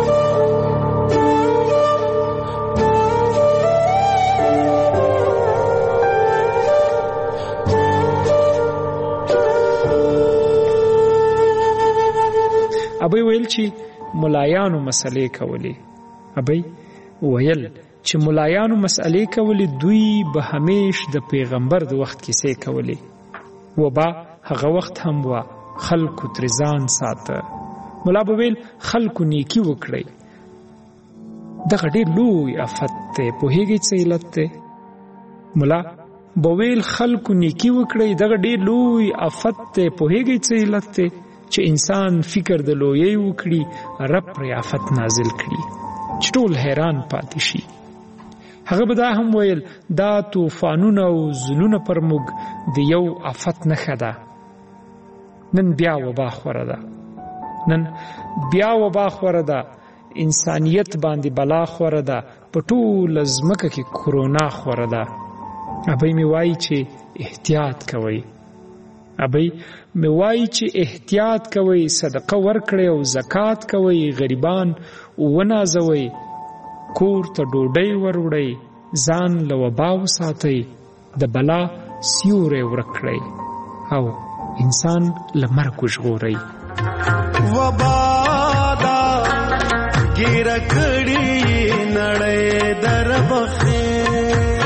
ابي ویل چې ملایانو مسلې کولې. ابي ویل چې ملایانو مسئلې کولې دوی به همیش د پیغمبر د وخت کیسې کولې. وبا هغه وخت هم وه. خلکو ترې ځان ساته. ملا به ویل خلکو نیکي وکړئ. دغه ډېر لوی افت دی. پوهېږئ څه علت دی؟ ملا به ویل خلکو نیکي وکړئ. دغه ډېر لوی افت دی. پوهېږئ څه علت دی؟ چې انسان فکر د لویۍ وکړي رب پرې افت نازل کړي چې ټول حیران پاتې شي. هغه به دا هم ویل دا طوفانونه او زلونه پر موږ د یو آفت نښه ده. نن بیا وبا خوره ده، نن بیا وبا خوره ده، انسانیت باندې بلا خوره ده، په ټوله ځمکه کې کرونا خوره ده. ابی می وایي چې احتیاط کوئ، ابی می وایي چې احتیاط کوئ، صدقه ورکړئ او زکات کوئ، غریبان ونازوئ، کور ته ډوډۍ وروړئ، ځان له وبا وساتئ، د بلا سیوری ورک کړئ او انسان له مرګ وژغورئ. وبا دا ګیره کړي نړۍ در بخیر،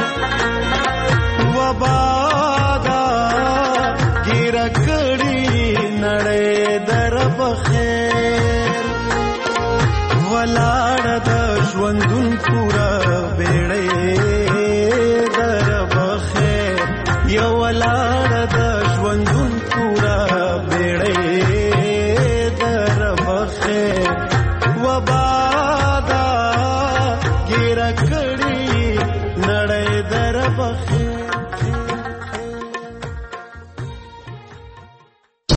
وبا دا ګیره کړي نړۍ در بخیر، ولا